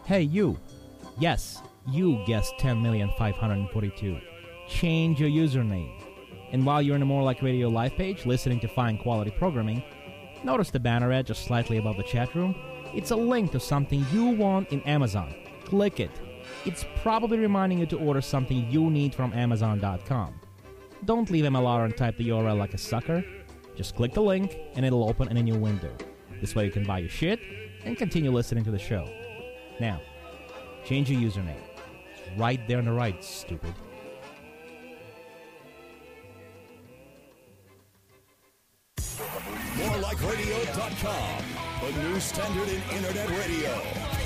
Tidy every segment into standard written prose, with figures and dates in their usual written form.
Hey, you. Yes, you guessed 10,542. Change your username. And while you're in the More Like Radio live page, listening to fine quality programming, notice the banner ad just slightly above the chat room? It's a link to something you want in Amazon. Click it. It's probably reminding you to order something you need from Amazon.com. Don't leave MLR and type the URL like a sucker. Just click the link and it'll open in a new window. This way you can buy your shit and continue listening to the show. Now, change your username. It's right there on the right, stupid. MoreLikeRadio.com, the new standard in internet radio.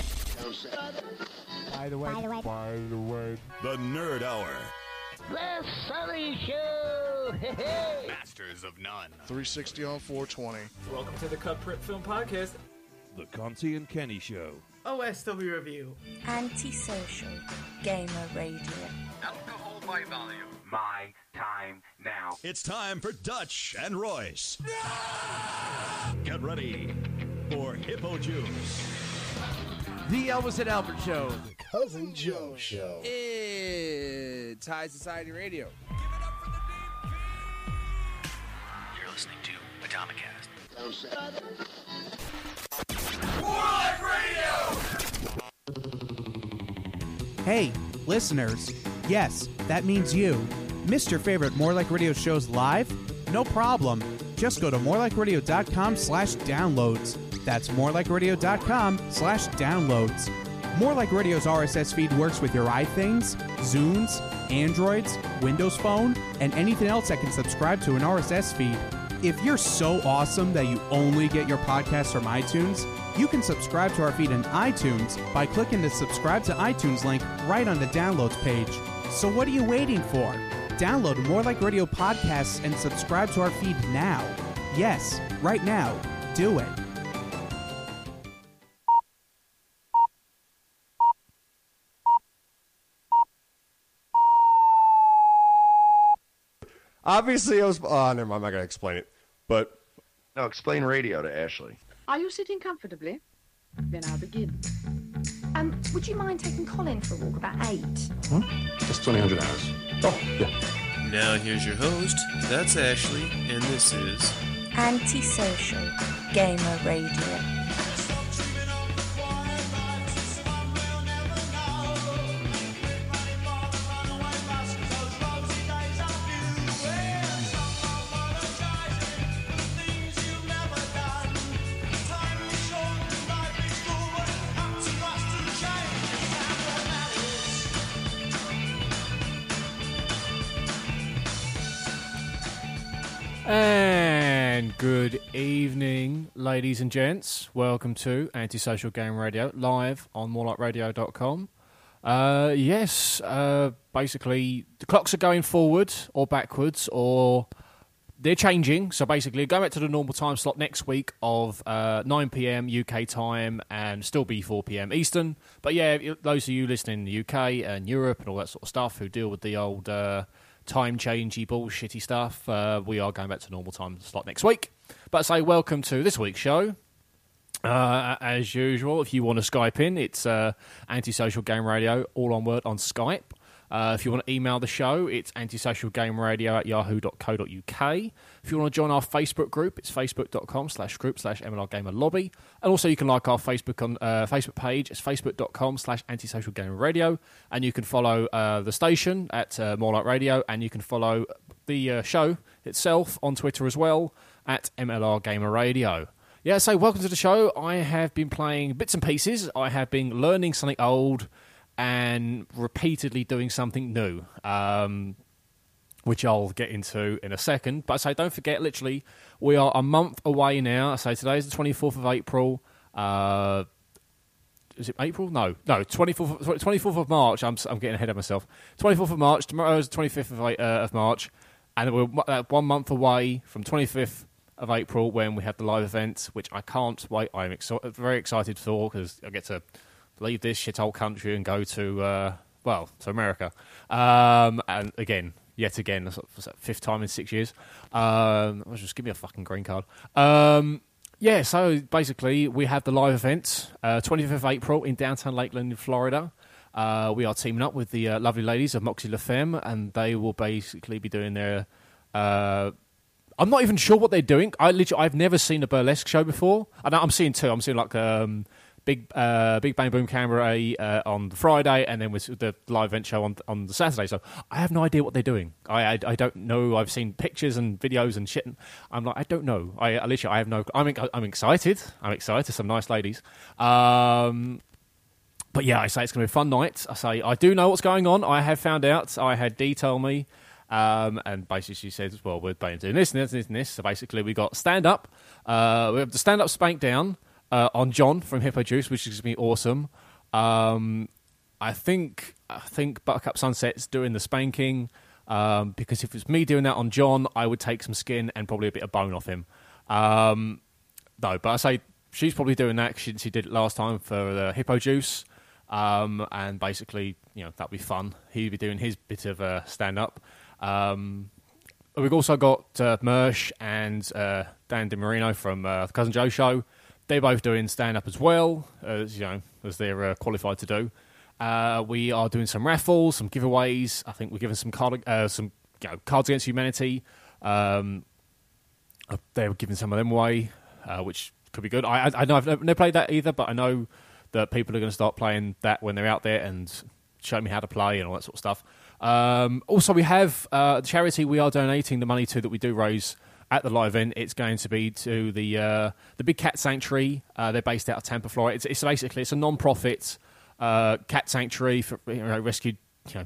By the way, The Nerd Hour. The Sully Show! Masters of None. 360 on 420. Welcome to the Cut Print Film Podcast. The Conti and Kenny Show. OSW Review. Antisocial Gamer Radio. Alcohol by volume. My time now. It's time for Dutch and Royce. Get ready for Hippo Juice. The Elvis and Albert Show. Cousin Joe Show. It's High Society Radio. You're listening to Atomicast. Hey, listeners. Yes, that means you. Missed your favorite More Like Radio shows live? No problem. Just go to morelikeradio.com/downloads. That's morelikeradio.com/downloads. More Like Radio's RSS feed works with your iThings, Zunes, Androids, Windows Phone, and anything else that can subscribe to an RSS feed. If you're so awesome that you only get your podcasts from iTunes, you can subscribe to our feed in iTunes by clicking the subscribe to iTunes link right on the downloads page. So what are you waiting for? Download More Like Radio podcasts and subscribe to our feed now. Yes, right now. Do it. Obviously, I was... Oh, never mind. I'm not going to explain it. But... No, explain radio to Ashley. Are you sitting comfortably? Then I'll begin. Would you mind taking Colin for a walk about 8? Just 200 hours. Oh, yeah. Now here's your host. That's Ashley, and this is... Antisocial Gamer Radio. And good evening, ladies and gents. Welcome to Antisocial Game Radio, live on morelikeradio.com. Basically, the clocks are going forward or backwards, or they're changing. So basically, going back to the normal time slot next week of 9 p.m. UK time and still be 4 p.m. Eastern. But yeah, those of you listening in the UK and Europe and all that sort of stuff who deal with the old... time-changey, bullshitty stuff. We are going back to normal time slot next week. But I say welcome to this week's show. As usual, if you want to Skype in, it's Antisocial Game Radio, all one word, on Skype. If you want to email the show, it's antisocialgameradio@yahoo.co.uk. If you want to join our Facebook group, it's facebook.com/group/MLRGamerLobby. And also you can like our Facebook page. It's facebook.com/antisocialgamerradio. And you can follow the station at More Like Radio. And you can follow the show itself on Twitter as well at MLRGamerRadio. Yeah, so welcome to the show. I have been playing bits and pieces. I have been learning something old and repeatedly doing something new, which I'll get into in a second. But I say, don't forget, literally, we are a month away now. I say today's the 24th of April. Is it April? No, 24th of March. I'm getting ahead of myself. 24th of March. Tomorrow is the 25th of March. And we're 1 month away from 25th of April when we have the live event, which I can't wait. I'm very excited for, because I get to leave this shithole country and go to America. And yet again, that's the 5th time in 6 years. Just give me a fucking green card. Yeah, so basically we have the live event, 25th of April in downtown Lakeland in Florida. We are teaming up with the lovely ladies of Moxie La Femme, and they will basically be doing their... I'm not even sure what they're doing. I've never seen a burlesque show before. I'm seeing two. I'm seeing like Big Bang Boom Cabaret on the Friday, and then with the live event show on the Saturday. So I have no idea what they're doing. I don't know. I've seen pictures and videos and shit. And I'm like, I don't know. I have no. I'm excited. I'm excited. Some nice ladies. But yeah, I say it's going to be a fun night. I do know what's going on. I have found out. I had Dee tell me. And basically she says, well, we're doing this and this and this and this. So basically we got stand-up. We have the stand-up spank down on John from Hippo Juice, which is going to be awesome. I think Buttercup Sunset's doing the spanking, because if it's me doing that on John, I would take some skin and probably a bit of bone off him. No, but I say she's probably doing that because she did it last time for the Hippo Juice. And basically, that'll be fun. He'll be doing his bit of stand-up. We've also got Mersh and Dan DiMarino from the Cousin Joe Show. They're both doing stand-up as well, as they're qualified to do. We are doing some raffles, some giveaways. I think we're giving some Cards Against Humanity. They're giving some of them away, which could be good. I know I've never played that either, but I know that people are going to start playing that when they're out there and show me how to play and all that sort of stuff. Also, we have the charity we are donating the money to that we do raise at the live event. It's going to be to the Big Cat Sanctuary. They're based out of Tampa, Florida. It's basically a non-profit cat sanctuary for rescued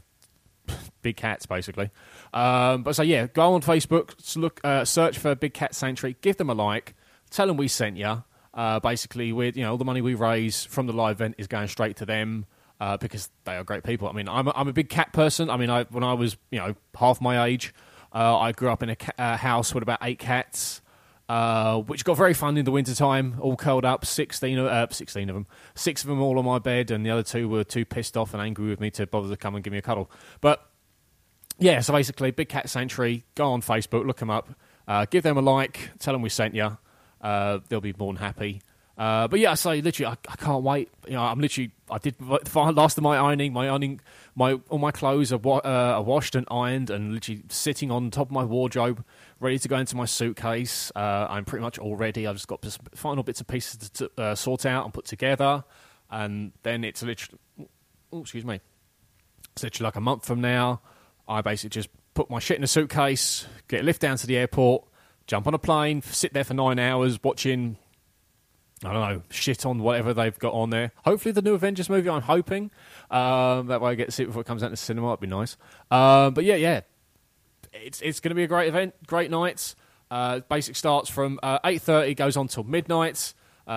big cats, basically. But so yeah, go on Facebook, search for Big Cat Sanctuary, give them a like, tell them we sent you. Basically, all the money we raise from the live event is going straight to them. Because they are great people. I mean, I'm a big cat person. I mean, when I was half my age, I grew up in a house with about 8 cats, which got very fun in the wintertime, all curled up, 16 of them. 6 of them all on my bed, and the other 2 were too pissed off and angry with me to bother to come and give me a cuddle. But yeah, so basically, Big Cat Sanctuary, go on Facebook, look them up, give them a like, tell them we sent you. They'll be more than happy. But yeah, I say literally, I can't wait. I did last of my ironing. All my clothes are washed and ironed, and literally sitting on top of my wardrobe, ready to go into my suitcase. I'm pretty much all ready. I've just got just final bits and pieces to sort out and put together, and then it's literally, it's literally like a month from now. I basically just put my shit in a suitcase, get a lift down to the airport, jump on a plane, sit there for 9 hours watching, I don't know, shit on whatever they've got on there. Hopefully the new Avengers movie, I'm hoping. That way I get to see it before it comes out in the cinema. That'd be nice. But yeah. It's going to be a great event, great nights. Basic starts from 8:30, goes on till midnight.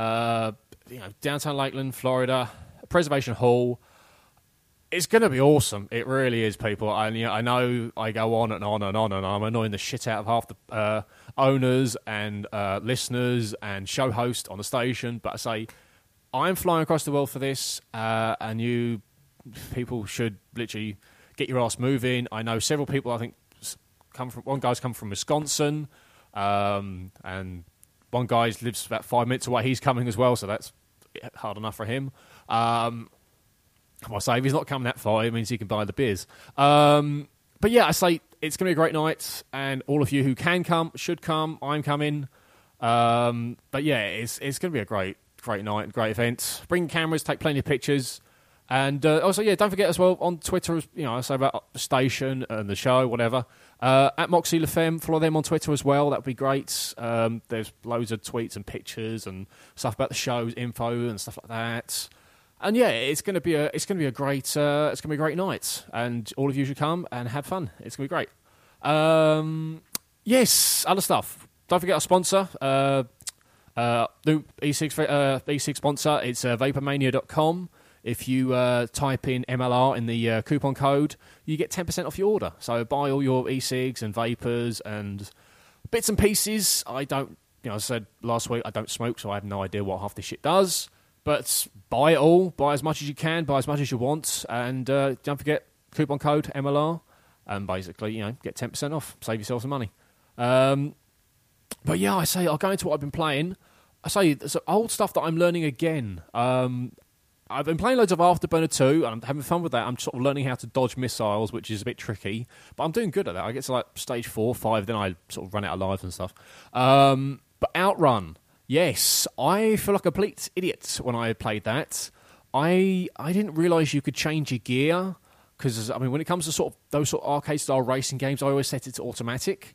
Downtown Lakeland, Florida, Preservation Hall. It's going to be awesome. It really is, people. I know I go on and on and on, and I'm annoying the shit out of half the owners and listeners and show hosts on the station. But I say, I'm flying across the world for this, and you people should literally get your ass moving. I know several people, I think, one guy's come from Wisconsin, and one guy lives about 5 minutes away. He's coming as well, so that's hard enough for him. I say, if he's not coming that far, it means he can buy the beers. But yeah, I say it's going to be a great night, and all of you who can come should come. I'm coming. But yeah, it's going to be a great night, great event. Bring cameras, take plenty of pictures. And also, yeah, don't forget as well on Twitter, I say about the station and the show, whatever. At Moxie La Femme, follow them on Twitter as well. That would be great. There's loads of tweets and pictures and stuff about the show's info and stuff like that. And yeah, it's going to be a great night, and all of you should come and have fun. It's going to be great. Yes, other stuff. Don't forget our sponsor, new E6 sponsor. It's vapormania.com. If you type in MLR in the coupon code, you get 10% off your order. So buy all your e-cigs and vapors and bits and pieces. I don't, I said last week, I don't smoke, so I have no idea what half this shit does. But buy it all, buy as much as you can, buy as much as you want, and don't forget coupon code MLR, and basically, get 10% off, save yourself some money. But yeah, I say I'll go into what I've been playing. I say, there's old stuff that I'm learning again. I've been playing loads of Afterburner 2, and I'm having fun with that. I'm sort of learning how to dodge missiles, which is a bit tricky, but I'm doing good at that. I get to like stage 4, 5, then I sort of run out of lives and stuff. But Outrun, yes, I feel like a complete idiot when I played that. I didn't realise you could change your gear, because, I mean, when it comes to sort of those sort of arcade-style racing games, I always set it to automatic.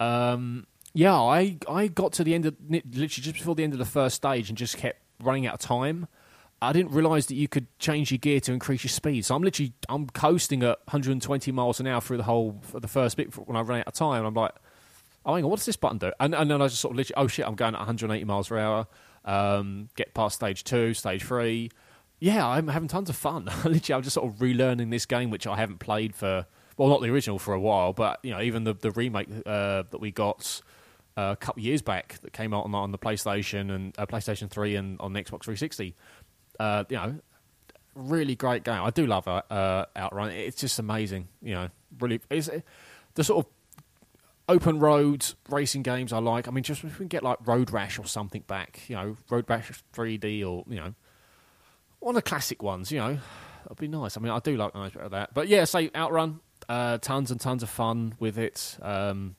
Yeah, I got to the end of, literally just before the end of the first stage and just kept running out of time. I didn't realise that you could change your gear to increase your speed. So I'm coasting at 120 miles an hour through for the first bit when I ran out of time. I'm like, oh, hang on, what does this button do? And then I just sort of literally, oh shit, I'm going at 180 miles per hour. Get past stage 2, stage 3. Yeah, I'm having tons of fun. Literally, I'm just sort of relearning this game, which I haven't played for, well, not the original for a while, but you know, even the remake that we got a couple of years back that came out on the PlayStation and PlayStation 3 and on the Xbox 360. You know, really great game. I do love Outrun. It's just amazing. You know, really, it's the sort of open road racing games I like. I mean, just if we can get like Road Rash or something back, you know, Road Rash 3D or, you know, one of the classic ones, you know, that'd be nice. I mean, I do like that. But yeah, say Outrun, tons and tons of fun with it. I mean,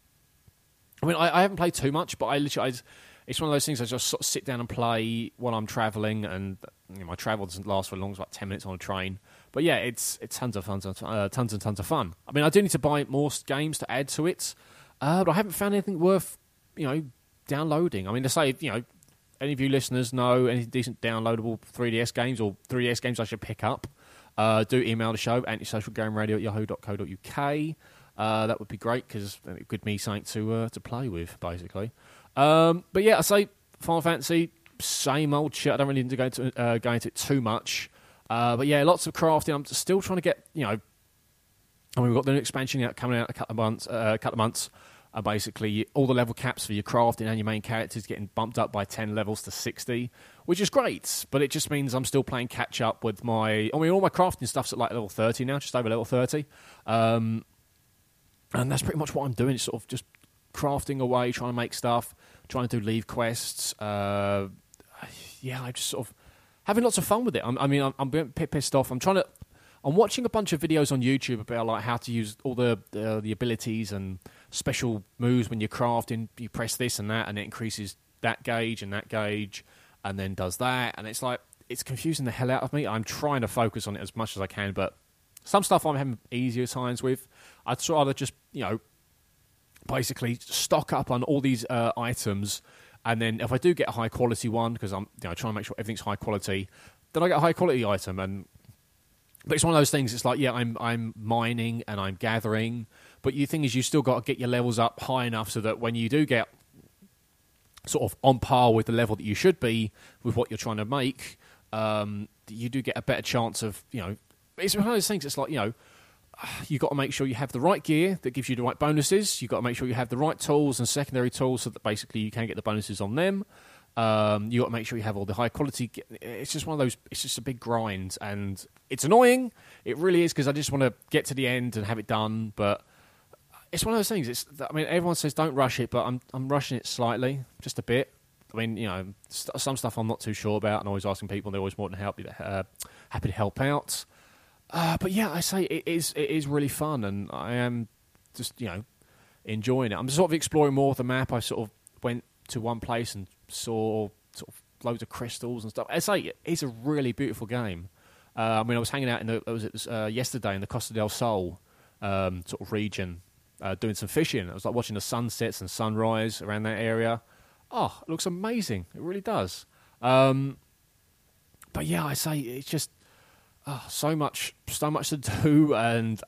I haven't played too much, but it's one of those things I just sort of sit down and play while I'm travelling, and you know, my travel doesn't last for as long as like 10 minutes on a train. But yeah, it's tons and tons of fun. I mean, I do need to buy more games to add to it, but I haven't found anything worth, you know, downloading. I mean, to say, you know, any of you listeners know any decent downloadable 3DS games or 3DS games I should pick up, do email the show, antisocialgameradio@yahoo.co.uk. That would be great, because it would give me something to play with, basically. But yeah, I say Final Fantasy, same old shit. I don't really need to go into it too much. But yeah, lots of crafting. I'm still trying to get, you know, I mean, we've got the new expansion coming out in a couple of months. Basically, all the level caps for your crafting and your main characters getting bumped up by 10 levels to 60, which is great. But it just means I'm still playing catch up with my. I mean, all my crafting stuff's at like level 30 now, just over level 30. And that's pretty much what I'm doing. It's sort of just crafting away, trying to make stuff, trying to do leave quests. Yeah, I'm just sort of having lots of fun with it. I'm a bit pissed off. I'm watching a bunch of videos on YouTube about like how to use all the abilities and special moves when you're crafting. You press this and that, and it increases that gauge, and then does that. And it's like, it's confusing the hell out of me. I'm trying to focus on it as much as I can, but some stuff I'm having easier times with. I'd rather just, you know, basically stock up on all these items, and then if I do get a high quality one, because I'm, you know, trying to make sure everything's high quality, then I get a high quality item. But it's one of those things. It's like, yeah, I'm mining and I'm gathering, but the thing is, you still got to get your levels up high enough so that when you do get sort of on par with the level that you should be with what you're trying to make, you do get a better chance of, you know. It's one of those things. It's like, you know, you've got to make sure you have the right gear that gives you the right bonuses. You've got to make sure you have the right tools and secondary tools so that basically you can get the bonuses on them. You've got to make sure you have all the high quality. It's just one of those, it's just a big grind, and it's annoying. It really is, because I just want to get to the end and have it done, but it's one of those things. I mean, everyone says don't rush it, but I'm rushing it slightly, just a bit. I mean, you know, some stuff I'm not too sure about, and always asking people, and they're always more than happy to help out. But yeah, I say it is really fun, and I am just, you know, enjoying it. I'm sort of exploring more of the map. I sort of went to one place and saw sort of loads of crystals and stuff. I say it's a really beautiful game. I mean, I was hanging out yesterday in the Costa del Sol sort of region, doing some fishing. I was like watching the sunsets and sunrise around that area. Oh, it looks amazing. It really does. But yeah, I say it's just so much to do, and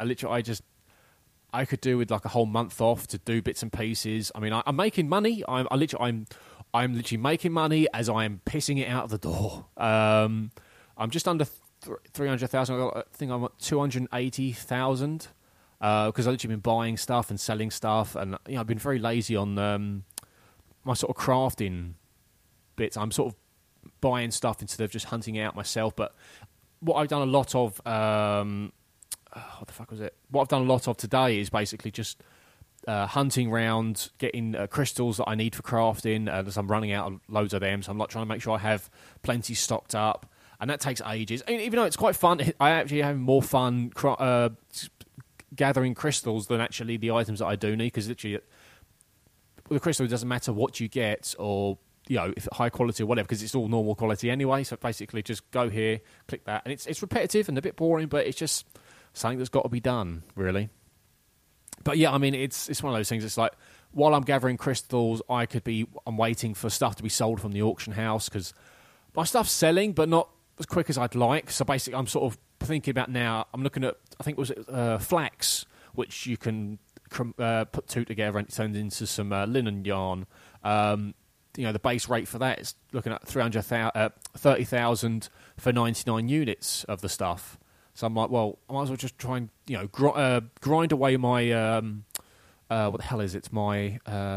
I could do with like a whole month off to do bits and pieces. I mean, I'm making money. I'm literally making money as I'm pissing it out of the door. I'm just under 300,000. I think I'm at 280,000 because I've literally been buying stuff and selling stuff, and you know, I've been very lazy on my sort of crafting bits. I'm sort of buying stuff instead of just hunting it out myself. But what I've done a lot of, what the fuck was it? What I've done a lot of today is basically just hunting round, getting crystals that I need for crafting, as I'm running out of loads of them, so I'm like trying to make sure I have plenty stocked up, and that takes ages. I mean, even though it's quite fun, I actually have more fun gathering crystals than actually the items that I do need, because literally with a crystal it doesn't matter what you get, or if high quality or whatever, because it's all normal quality anyway. So basically just go here, click that, and it's repetitive and a bit boring, but it's just something that's got to be done, really. But yeah, I mean, it's one of those things. It's like, while I'm gathering crystals, I'm waiting for stuff to be sold from the auction house, because my stuff's selling, but not as quick as I'd like. So basically, I'm sort of thinking about now, I'm looking at, I think it was flax, which you can put two together and it turns into some linen yarn. The base rate for that is looking at 30,000 for 99 units of the stuff. So I'm like, well, I might as well just try and grind away my what the hell is it? My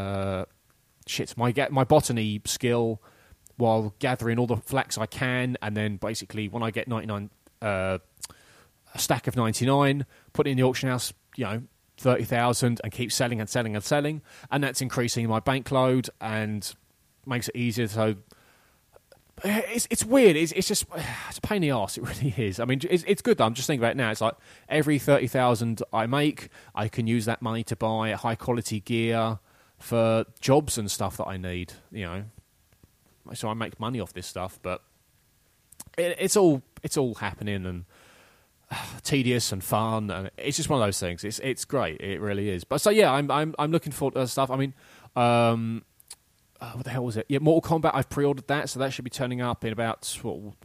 my botany skill while gathering all the flax I can, and then basically when I get 99, a stack of 99, put it in the auction house, 30,000, and keep selling and selling and selling, and that's increasing my bank load and makes it easier. So it's weird. It's just it's a pain in the arse. It really is. I mean, it's good though. I'm just thinking about it now. It's like every 30,000 I make, I can use that money to buy high quality gear for jobs and stuff that I need. So I make money off this stuff, but it's all happening and tedious and fun, and it's just one of those things. It's great. It really is. But so yeah, I'm looking forward to stuff. I mean, what the hell was it? Yeah, Mortal Kombat. I've pre-ordered that, so that should be turning up in about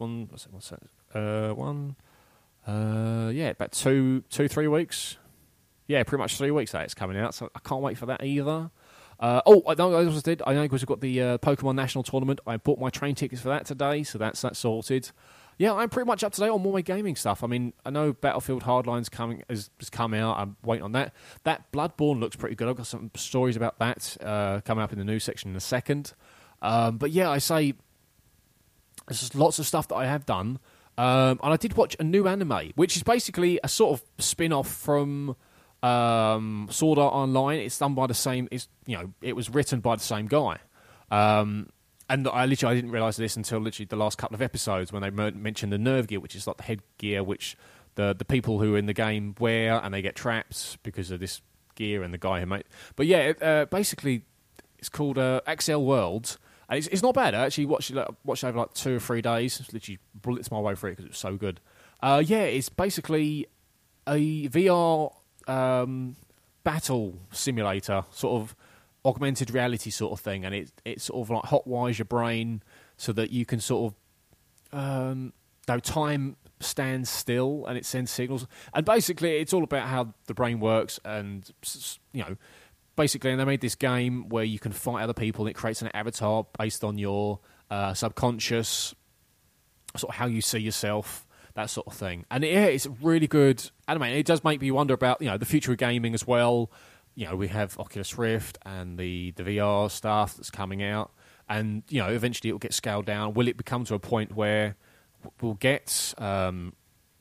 about 2-3 weeks. Yeah, pretty much 3 weeks that it's coming out. So I can't wait for that either. I know I also did. I know because we've got the Pokemon National Tournament. I bought my train tickets for that today, so that's sorted. Yeah, I'm pretty much up to date on all my gaming stuff. I mean, I know Battlefield Hardline's has come out. I'm waiting on that. That Bloodborne looks pretty good. I've got some stories about that coming up in the news section in a second. But yeah, I say there's just lots of stuff that I have done. And I did watch a new anime, which is basically a sort of spin-off from Sword Art Online. It's done by the same. It was written by the same guy. And I didn't realise this until literally the last couple of episodes when they mentioned the nerve gear, which is like the headgear which the people who are in the game wear, and they get trapped because of this gear and the guy who made. But yeah, basically it's called Axel Worlds, and it's not bad. I actually watched it over like 2 or 3 days. Literally blitzed my way through it because it was so good. Yeah, it's basically a VR battle simulator, sort of augmented reality sort of thing, and it sort of like hotwires your brain so that you can sort of time stands still and it sends signals, and basically it's all about how the brain works. And basically, and they made this game where you can fight other people, and it creates an avatar based on your subconscious, sort of how you see yourself, that sort of thing. And it's really good anime. It does make me wonder about the future of gaming as well. We have Oculus Rift and the VR stuff that's coming out, and eventually it will get scaled down. Will it become to a point where we'll get I mean,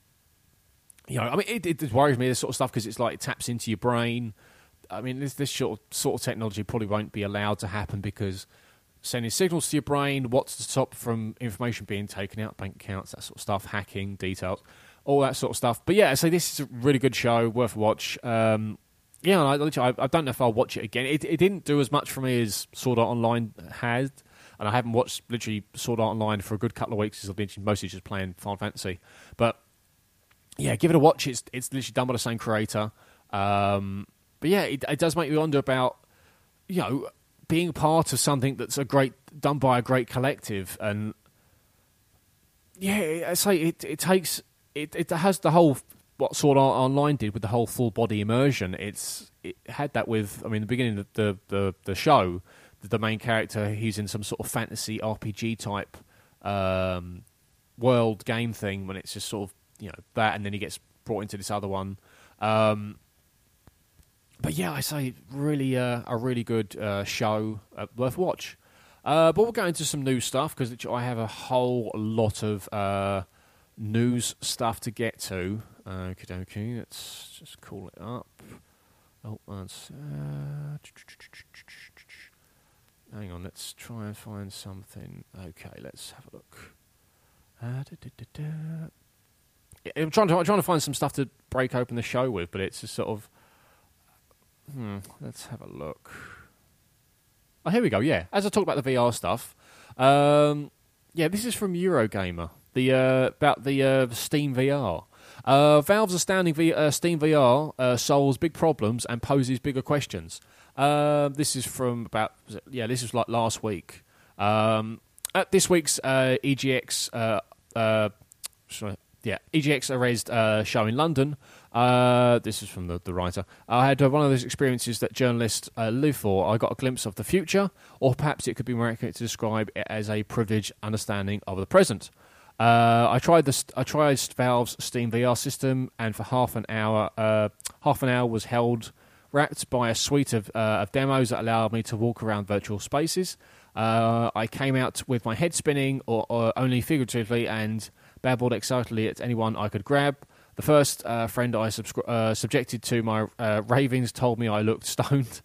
it worries me, this sort of stuff, because it's like it taps into your brain. I mean, this sort of technology probably won't be allowed to happen, because sending signals to your brain, what's to stop from information being taken out, bank accounts, that sort of stuff, hacking, details, all that sort of stuff. But yeah, so this is a really good show, worth a watch. Yeah, I don't know if I'll watch it again. It didn't do as much for me as Sword Art Online had, and I haven't watched literally Sword Art Online for a good couple of weeks, because I've been mostly just playing Final Fantasy. But yeah, give it a watch. It's literally done by the same creator. But yeah, it does make me wonder about being part of something that's done by a great collective. And yeah, I say it has the whole, what Sword Art Online did with the whole full body immersion. It had that with, I mean, the beginning of the show, the main character, he's in some sort of fantasy RPG type world game thing, when it's just sort of that, and then he gets brought into this other one. But yeah, I say really a really good show, worth watch. But we'll go into some new stuff, because I have a whole lot of news stuff to get to. Okay, let's just call it up. Oh, once. Hang on, let's try and find something. Okay, let's have a look. I'm trying to find some stuff to break open the show with, but it's a sort of. Let's have a look. Oh, here we go. Yeah, as I talk about the VR stuff, this is from Eurogamer. About the Steam VR. Valve's astounding Steam VR solves big problems and poses bigger questions. This is from this was like last week. At this week's EGX Erased show in London. This is from the writer. I had one of those experiences that journalists live for. I got a glimpse of the future, or perhaps it could be more accurate to describe it as a privileged understanding of the present. I tried Valve's Steam VR system, and for half an hour was held wrapped by a suite of demos that allowed me to walk around virtual spaces. I came out with my head spinning, or only figuratively, and babbled excitedly at anyone I could grab. The first friend I subjected to my ravings told me I looked stoned.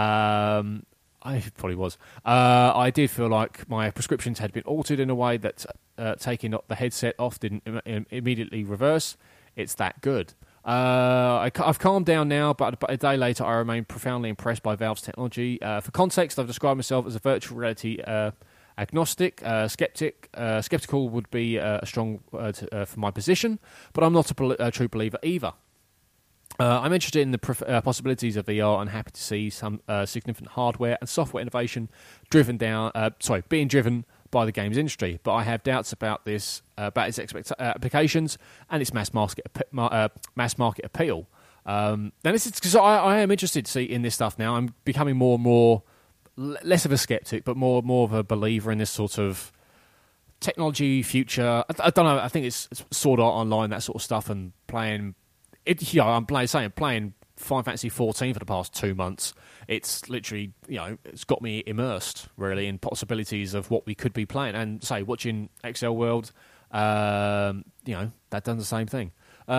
I probably was. I did feel like my prescriptions had been altered in a way that taking the headset off didn't immediately reverse. It's that good. I've calmed down now, but a day later I remain profoundly impressed by Valve's technology. For context, I've described myself as a virtual reality agnostic, skeptical would be a strong word for my position, but I'm not a true believer either. I'm interested in the possibilities of VR and happy to see some significant hardware and software innovation being driven by the games industry. But I have doubts about its applications and its mass market appeal. Now this is because I am interested to see in this stuff now. I'm becoming more and more less of a skeptic, but more of a believer in this sort of technology future. I don't know. I think it's Sword Art Online, that sort of stuff, and playing. I'm playing Final Fantasy 14 for the past 2 months. It's literally, it's got me immersed really in possibilities of what we could be playing. And watching XL World, that done the same thing.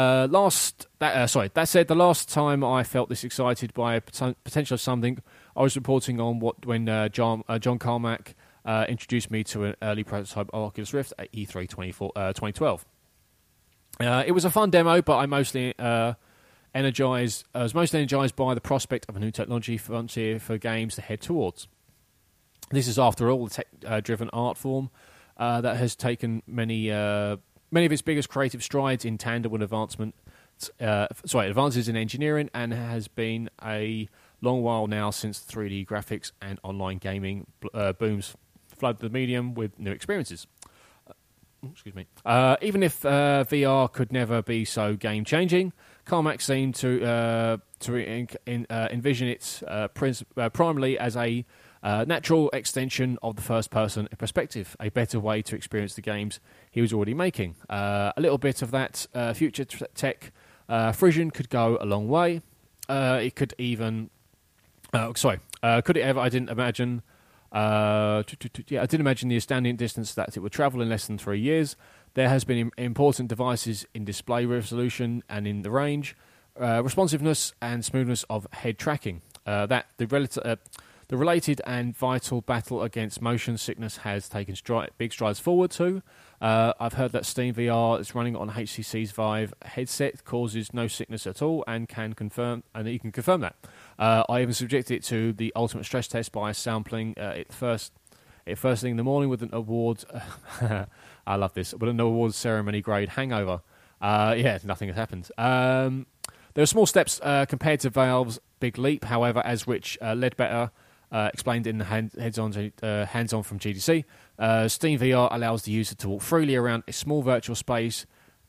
That said, the last time I felt this excited by a potential of something, I was reporting on when John Carmack introduced me to an early prototype of Oculus Rift at E3 2012. It was a fun demo, but I was mostly energized by the prospect of a new technology frontier for games to head towards. This is, after all, the tech-driven art form that has taken many of its biggest creative strides in tandem with advances in engineering, and has been a long while now since 3D graphics and online gaming booms flooded the medium with new experiences. Excuse me. Even if VR could never be so game-changing, Carmack seemed to envision it primarily as a natural extension of the first-person perspective, a better way to experience the games he was already making. A little bit of that future tech fusion could go a long way. It could even... could it ever? I didn't imagine... I didn't imagine the astounding distance that it would travel in less than 3 years. There has been important devices in display resolution and in the range, responsiveness and smoothness of head tracking. The related and vital battle against motion sickness has taken big strides forward too. I've heard that Steam VR is running on HTC's Vive headset causes no sickness at all, and you can confirm that. I even subjected it to the ultimate stress test by sampling it first thing in the morning with an award. I love this. With an award ceremony grade hangover. Nothing has happened. There are small steps compared to Valve's big leap, however, as Rich Ledbetter explained in the hands-on from GDC. Steam VR allows the user to walk freely around a small virtual space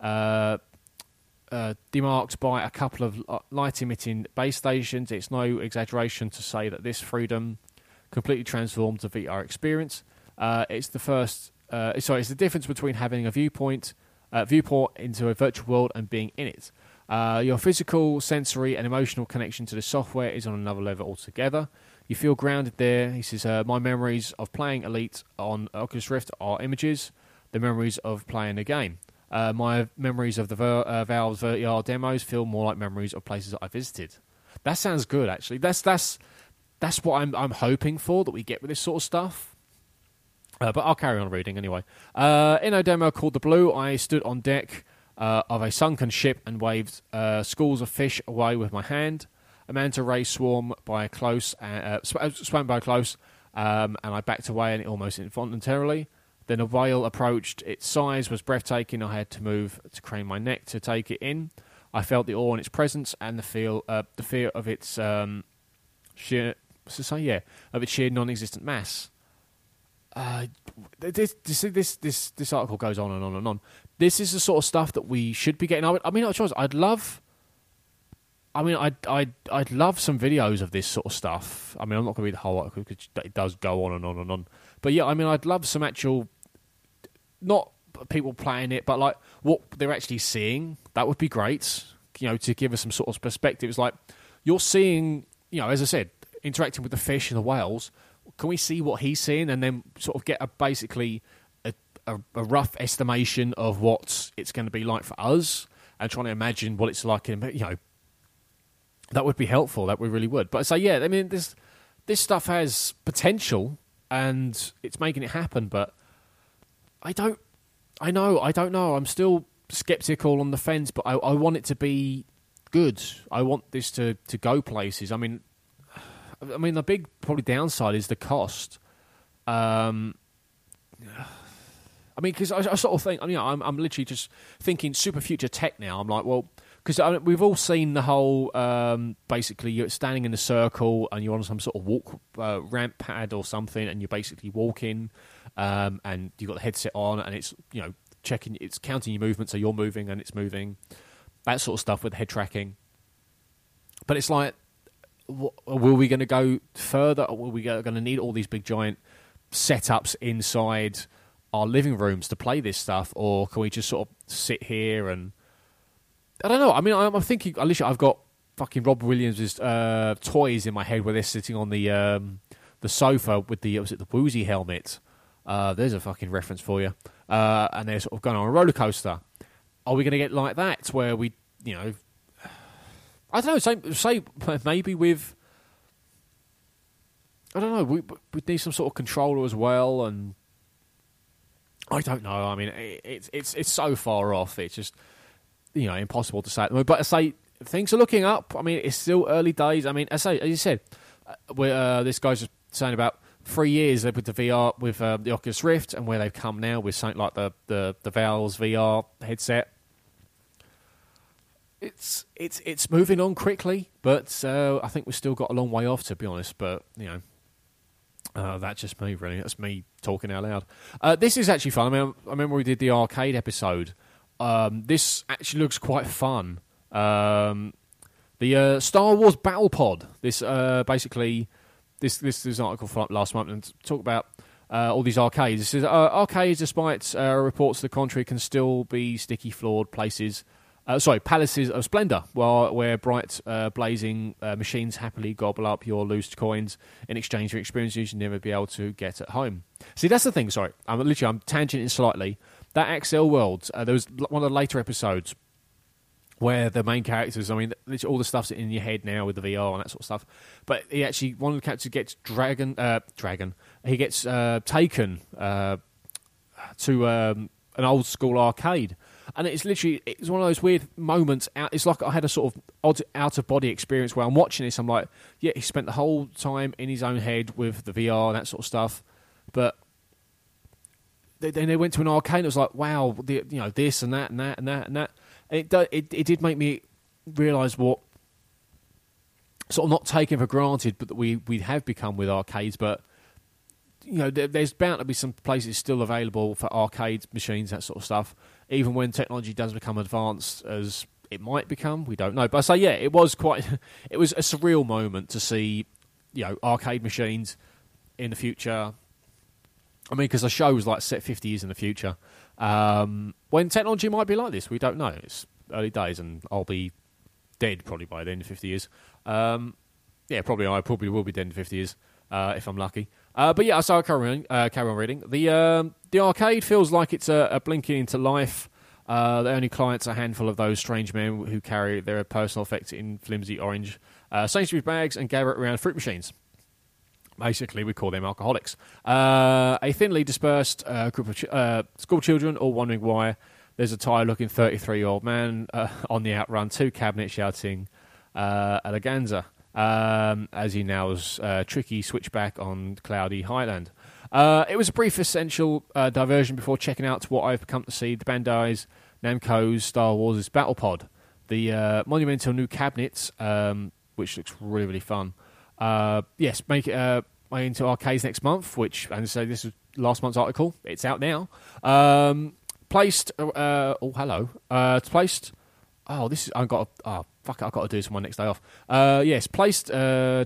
demarked by a couple of light-emitting base stations. It's no exaggeration to say that this freedom completely transformed the VR experience. It's the difference between having a viewport into a virtual world and being in it. Your physical, sensory, and emotional connection to the software is on another level altogether. You feel grounded there. He says, my memories of playing Elite on Oculus Rift are images. The memories of playing a game. My memories of the Valve's VR demos feel more like memories of places that I visited. That sounds good, actually. That's what I'm hoping for, that we get with this sort of stuff. But I'll carry on reading anyway. In a demo called The Blue, I stood on deck of a sunken ship and waved schools of fish away with my hand. A manta ray swam by close, and I backed away and it almost involuntarily. Then a whale approached. Its size was breathtaking. I had to move to crane my neck to take it in. I felt the awe in its presence and the fear of its sheer non-existent mass. This article goes on and on and on. This is the sort of stuff that we should be getting. I mean, I'd love some videos of this sort of stuff. I mean, I'm not going to read the whole article because it does go on and on and on. But yeah, I mean, I'd love some actual, not people playing it, but like what they're actually seeing. That would be great, to give us some sort of perspective. It's like you're seeing, as I said, interacting with the fish and the whales. Can we see what he's seeing and then sort of get basically a rough estimation of what it's going to be like for us and trying to imagine what it's like in, that would be helpful. That we really would. But so yeah, I mean, this stuff has potential and it's making it happen. But I don't know. I'm still skeptical on the fence, but I want it to be good. I want this to go places. I mean, the big probably downside is the cost. Because I sort of think, I'm literally just thinking super future tech now. I'm like, well, because we've all seen the whole, basically you're standing in a circle and you're on some sort of walk ramp pad or something, and you're basically walking, and you've got the headset on, and it's checking, it's counting your movement, so you're moving and it's moving, that sort of stuff with head tracking. But it's like, were we going to go further? Or were we going to need all these big giant setups inside our living rooms to play this stuff, or can we just sort of sit here and I don't know. I mean, I'm thinking. Literally, I've got fucking Rob Williams' toys in my head where they're sitting on the sofa with the Woozy helmet. There's a fucking reference for you. And they're sort of going on a roller coaster. Are we going to get like that where we, I don't know. Say maybe with, I don't know. We need some sort of controller as well, and I don't know. I mean, it's so far off. It's just impossible to say. But I say things are looking up. I mean, it's still early days. I mean, as you said, this guy's just saying about 3 years with the VR, with the Oculus Rift, and where they've come now with something like the Valve's VR headset. It's moving on quickly, but I think we've still got a long way off, to be honest. But that's just me, really. That's me talking out loud. This is actually fun. I mean, I remember we did the arcade episode. This actually looks quite fun. The Star Wars Battle Pod. This basically this article from last month and talk about all these arcades. It says arcades, despite reports to the contrary, can still be sticky, flawed places. Palaces of splendor, where bright, blazing machines happily gobble up your loose coins in exchange for experiences you'll never be able to get at home. See, that's the thing. Sorry, I'm tangenting slightly. That Axel World, there was one of the later episodes where the main characters, I mean, all the stuff's in your head now with the VR and that sort of stuff. But one of the characters gets he gets taken to an old school arcade. And it's one of those weird moments. It's like I had a sort of odd out-of-body experience where I'm watching this. I'm like, yeah, he spent the whole time in his own head with the VR and that sort of stuff. But then they went to an arcade and it was like, wow, this and that and that and that and that. And it did make me realise what sort of not taken for granted, but that we have become with arcades. But there's bound to be some places still available for arcade machines, that sort of stuff. Even when technology does become advanced, as it might become, we don't know. But I say, yeah, it was a surreal moment to see, arcade machines in the future. I mean, because the show was like set 50 years in the future. When technology might be like this, we don't know. It's early days, and I'll be dead probably by the end of 50 years. I probably will be dead in 50 years if I'm lucky. But yeah, so I'll carry on reading. The arcade feels like it's a blinking into life. The only clients are a handful of those strange men who carry their personal effects in flimsy orange Sainsbury's bags, and gather it around fruit machines. Basically, we call them alcoholics. A thinly dispersed group of school children, all wondering why there's a tired-looking 33-year-old man on the outrun, 2 cabinets shouting Eleganza, as he nails tricky switchback on cloudy Highland. It was a brief essential diversion before checking out what I've come to see, the Bandai's Namco's Star Wars Battle Pod. The monumental new cabinets, which looks really, really fun. Yes, make it into arcades next month, which, and so this is last month's article. It's out now. Placed. Placed. Oh, this is. I've got to do this on my next day off. Yes, placed. Where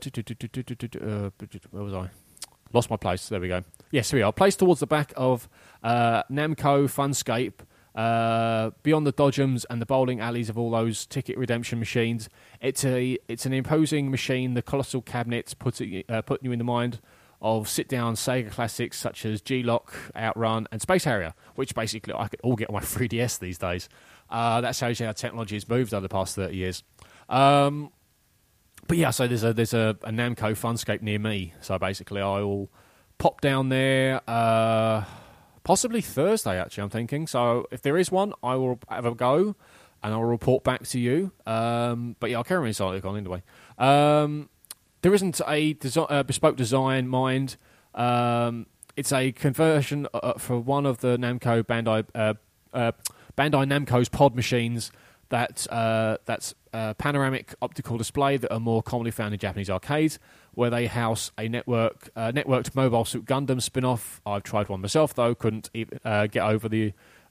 was I? Lost my place. There we go. Yes, here we are. Placed towards the back of Namco Funscape. Beyond the dodgems and the bowling alleys of all those ticket redemption machines, it's an imposing machine. The colossal cabinets putting you in the mind of sit-down Sega classics such as G-Lock, Outrun, and Space Harrier, which basically I could all get on my 3DS these days. That shows you how technology has moved over the past 30 years. But yeah, so there's a Namco Funscape near me. So basically, I will pop down there. Possibly Thursday, actually, I'm thinking. So if there is one, I will have a go, and I'll report back to you. But yeah, I'll carry on this article on anyway. There isn't a bespoke design mind. It's a conversion for one of the Namco Bandai Namco's pod machines that's panoramic optical display that are more commonly found in Japanese arcades, where they house a networked Mobile Suit Gundam spin-off. I've tried one myself, though, couldn't even, get over the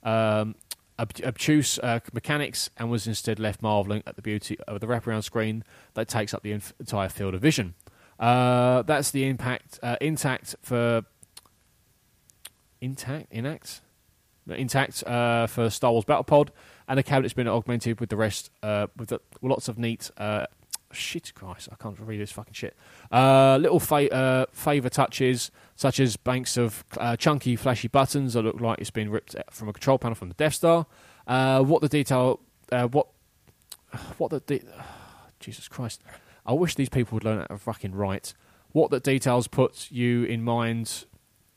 obtuse mechanics, and was instead left marvelling at the beauty of the wraparound screen that takes up the entire field of vision. That's the intact for Star Wars Battle Pod, and the cabinet's been augmented with the rest with lots of neat shit. Christ, I can't read this fucking shit. Little favour touches, such as banks of chunky, flashy buttons that look like it's been ripped from a control panel from the Death Star. Jesus Christ! I wish these people would learn how to fucking write. What the details put you in mind?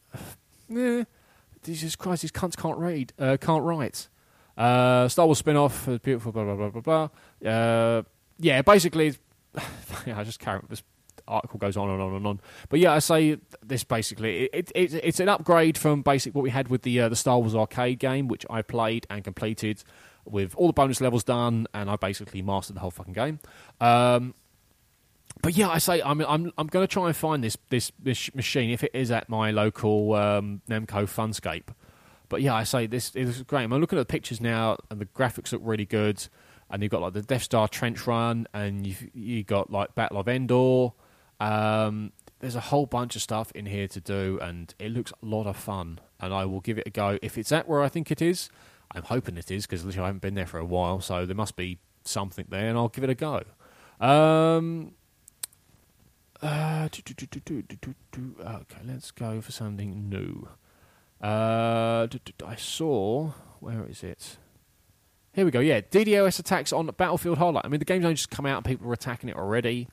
Jesus Christ, these cunts can't read, can't write. Star Wars spin-off, beautiful, blah, blah, blah, blah, blah. Yeah, basically, I just carry this article goes on and on and on. But yeah, I say this basically, it's an upgrade from basic what we had with the Star Wars arcade game, which I played and completed with all the bonus levels done, and I basically mastered the whole fucking game. But yeah, I say I'm going to try and find this machine if it is at my local Namco Funscape. But yeah, I say this is great. I'm looking at the pictures now, and the graphics look really good. And you've got like the Death Star trench run, and you got like Battle of Endor. There's a whole bunch of stuff in here to do, and it looks a lot of fun. And I will give it a go if it's at where I think it is. I'm hoping it is, because literally I haven't been there for a while, so there must be something there, and I'll give it a go. Okay, let's go for something new. I saw... Where is it? Here we go, yeah. DDoS attacks on Battlefield Hardline. I mean, the game's only just come out and people are attacking it already.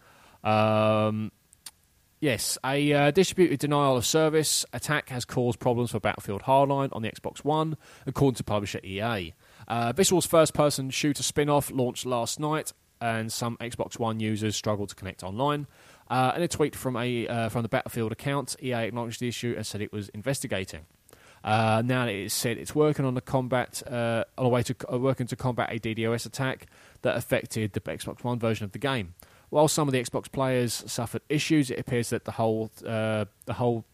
Yes, a distributed denial of service attack has caused problems for Battlefield Hardline on the Xbox One, according to publisher EA. Visceral's first-person shooter spin-off launched last night, and some Xbox One users struggled to connect online. In a tweet from the Battlefield account, EA acknowledged the issue and said it was investigating. Now it said it's working on working to combat a DDoS attack that affected the Xbox One version of the game. While some of the Xbox players suffered issues, it appears that on the whole,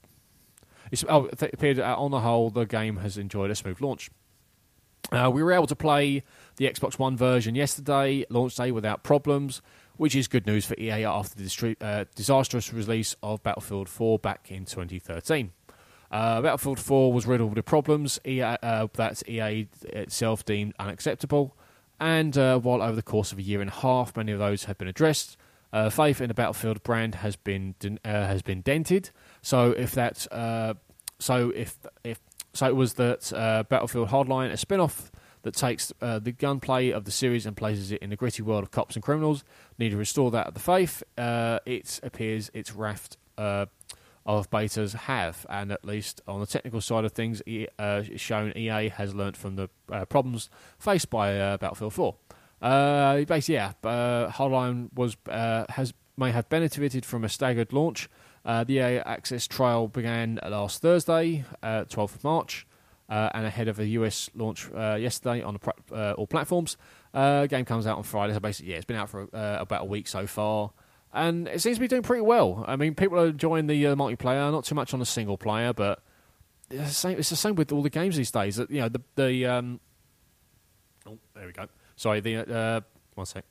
the game has enjoyed a smooth launch. We were able to play the Xbox One version yesterday, launch day, without problems, which is good news for EA after the disastrous release of Battlefield 4 back in 2013. Battlefield 4 was riddled with problems that EA itself deemed unacceptable, and while over the course of a year and a half many of those have been addressed, faith in the Battlefield brand has been dented. So it was that Battlefield Hardline, a spin-off that takes the gunplay of the series and places it in the gritty world of cops and criminals. Need to restore that of the faith. It appears its raft of betas have, and at least on the technical side of things, it's shown EA has learnt from the problems faced by Battlefield 4. Basically, Hardline may have benefited from a staggered launch. The EA Access trial began last Thursday, 12th of March, and ahead of a US launch yesterday on all platforms. Game comes out on Friday, so basically, it's been out for about a week so far, and it seems to be doing pretty well. I mean, people are enjoying the multiplayer, not too much on the single player, but it's the same with all the games these days. Oh, there we go. Sorry, one sec.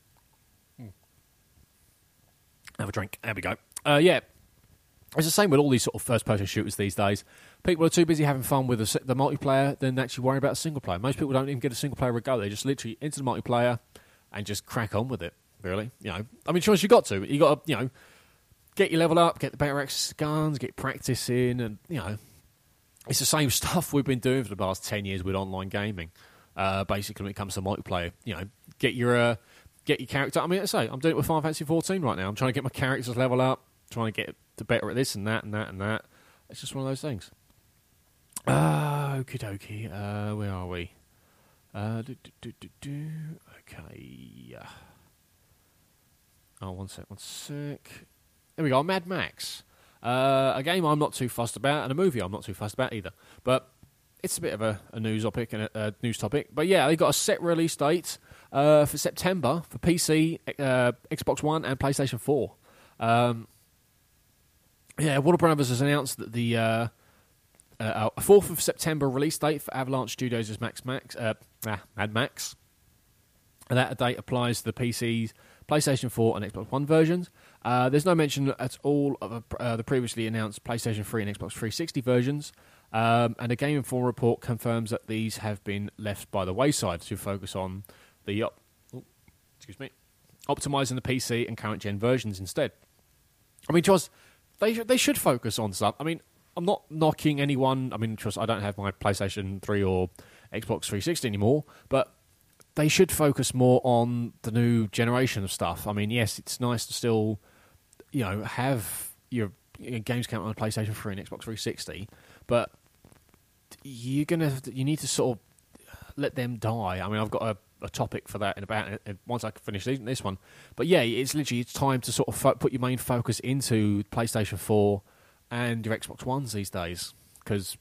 Have a drink. There we go. It's the same with all these sort of first-person shooters these days. People are too busy having fun with the multiplayer than actually worry about a single player. Most people don't even get a single player a go. They just literally into the multiplayer and just crack on with it, really. I mean, choice you got to. You got to, get your level up, get the better access to guns, get practice in, and, it's the same stuff we've been doing for the past 10 years with online gaming. Basically, when it comes to multiplayer, get your character. I mean, I'm doing it with Final Fantasy 14 right now. I'm trying to get my characters level up, trying to get better at this and that and that and that. It's just one of those things. Okie dokie. Where are we? Okay. Oh, one sec. There we go. Mad Max. A game I'm not too fussed about, and a movie I'm not too fussed about either. But it's a bit of a news topic and a news topic. But yeah, they got a set release date for September for PC, Xbox One, and PlayStation 4. Warner Brothers has announced that the 4th of September release date for Avalanche Studios' Mad Max. And that date applies to the PCs, PlayStation 4 and Xbox One versions. There's no mention at all of the previously announced PlayStation 3 and Xbox 360 versions. And a Game Informer report confirms that these have been left by the wayside to focus on the optimizing the PC and current gen versions instead. I mean, they should focus on stuff. I mean, I'm not knocking anyone. I mean, I don't have my PlayStation 3 or Xbox 360 anymore, but they should focus more on the new generation of stuff. I mean, yes, it's nice to still, have your games come out on PlayStation 3 and Xbox 360, but you need to sort of let them die. I mean, I've got a topic for that in about once I finish this one. But yeah, it's time to sort of put your main focus into PlayStation 4 and your Xbox Ones these days, because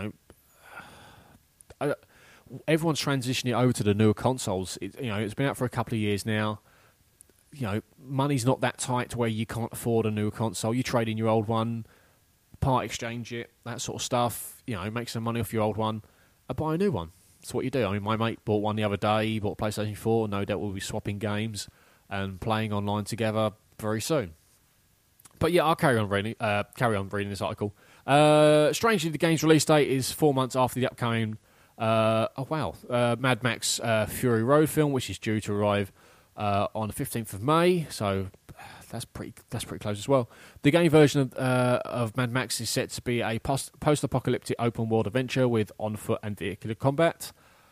everyone's transitioning over to the newer consoles. It's been out for a couple of years now. Money's not that tight to where you can't afford a new console. You trade in your old one, part exchange it, that sort of stuff. Make some money off your old one, and buy a new one. That's what you do. I mean, my mate bought one the other day. He bought a PlayStation 4. No doubt we'll be swapping games and playing online together very soon. But yeah, I'll carry on reading this article. Strangely, the game's release date is 4 months after the upcoming Mad Max Fury Road film, which is due to arrive on the 15th of May. So that's pretty close as well. The game version of Mad Max is set to be a post-apocalyptic open-world adventure with on-foot and vehicular combat.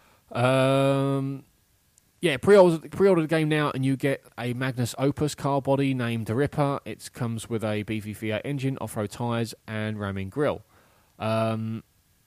Pre-order the game now and you get a Magnus Opus car body named the Ripper. It comes with a beefy V8 engine, off-road tyres and ramming grille. I'm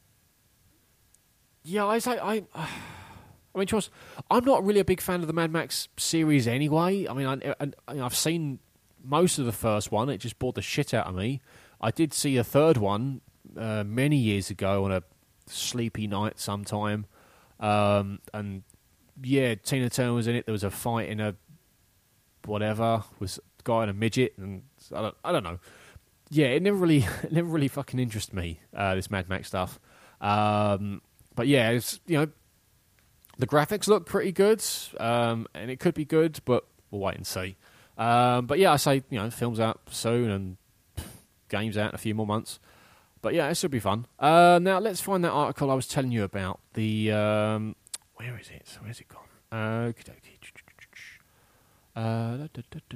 not really a big fan of the Mad Max series anyway. I mean, I've seen most of the first one. It just bored the shit out of me. I did see a third one many years ago on a sleepy night sometime. And yeah, Tina Turner was in it. There was a fight in a was a guy and a midget, and I don't know. Yeah, it never really fucking interested me, this Mad Max stuff. But yeah, it's the graphics look pretty good, and it could be good, but we'll wait and see. But yeah, I say film's out soon and game's out in a few more months. But yeah, it should be fun. Now let's find that article I was telling you about. The where is it? Where's it gone? Oh,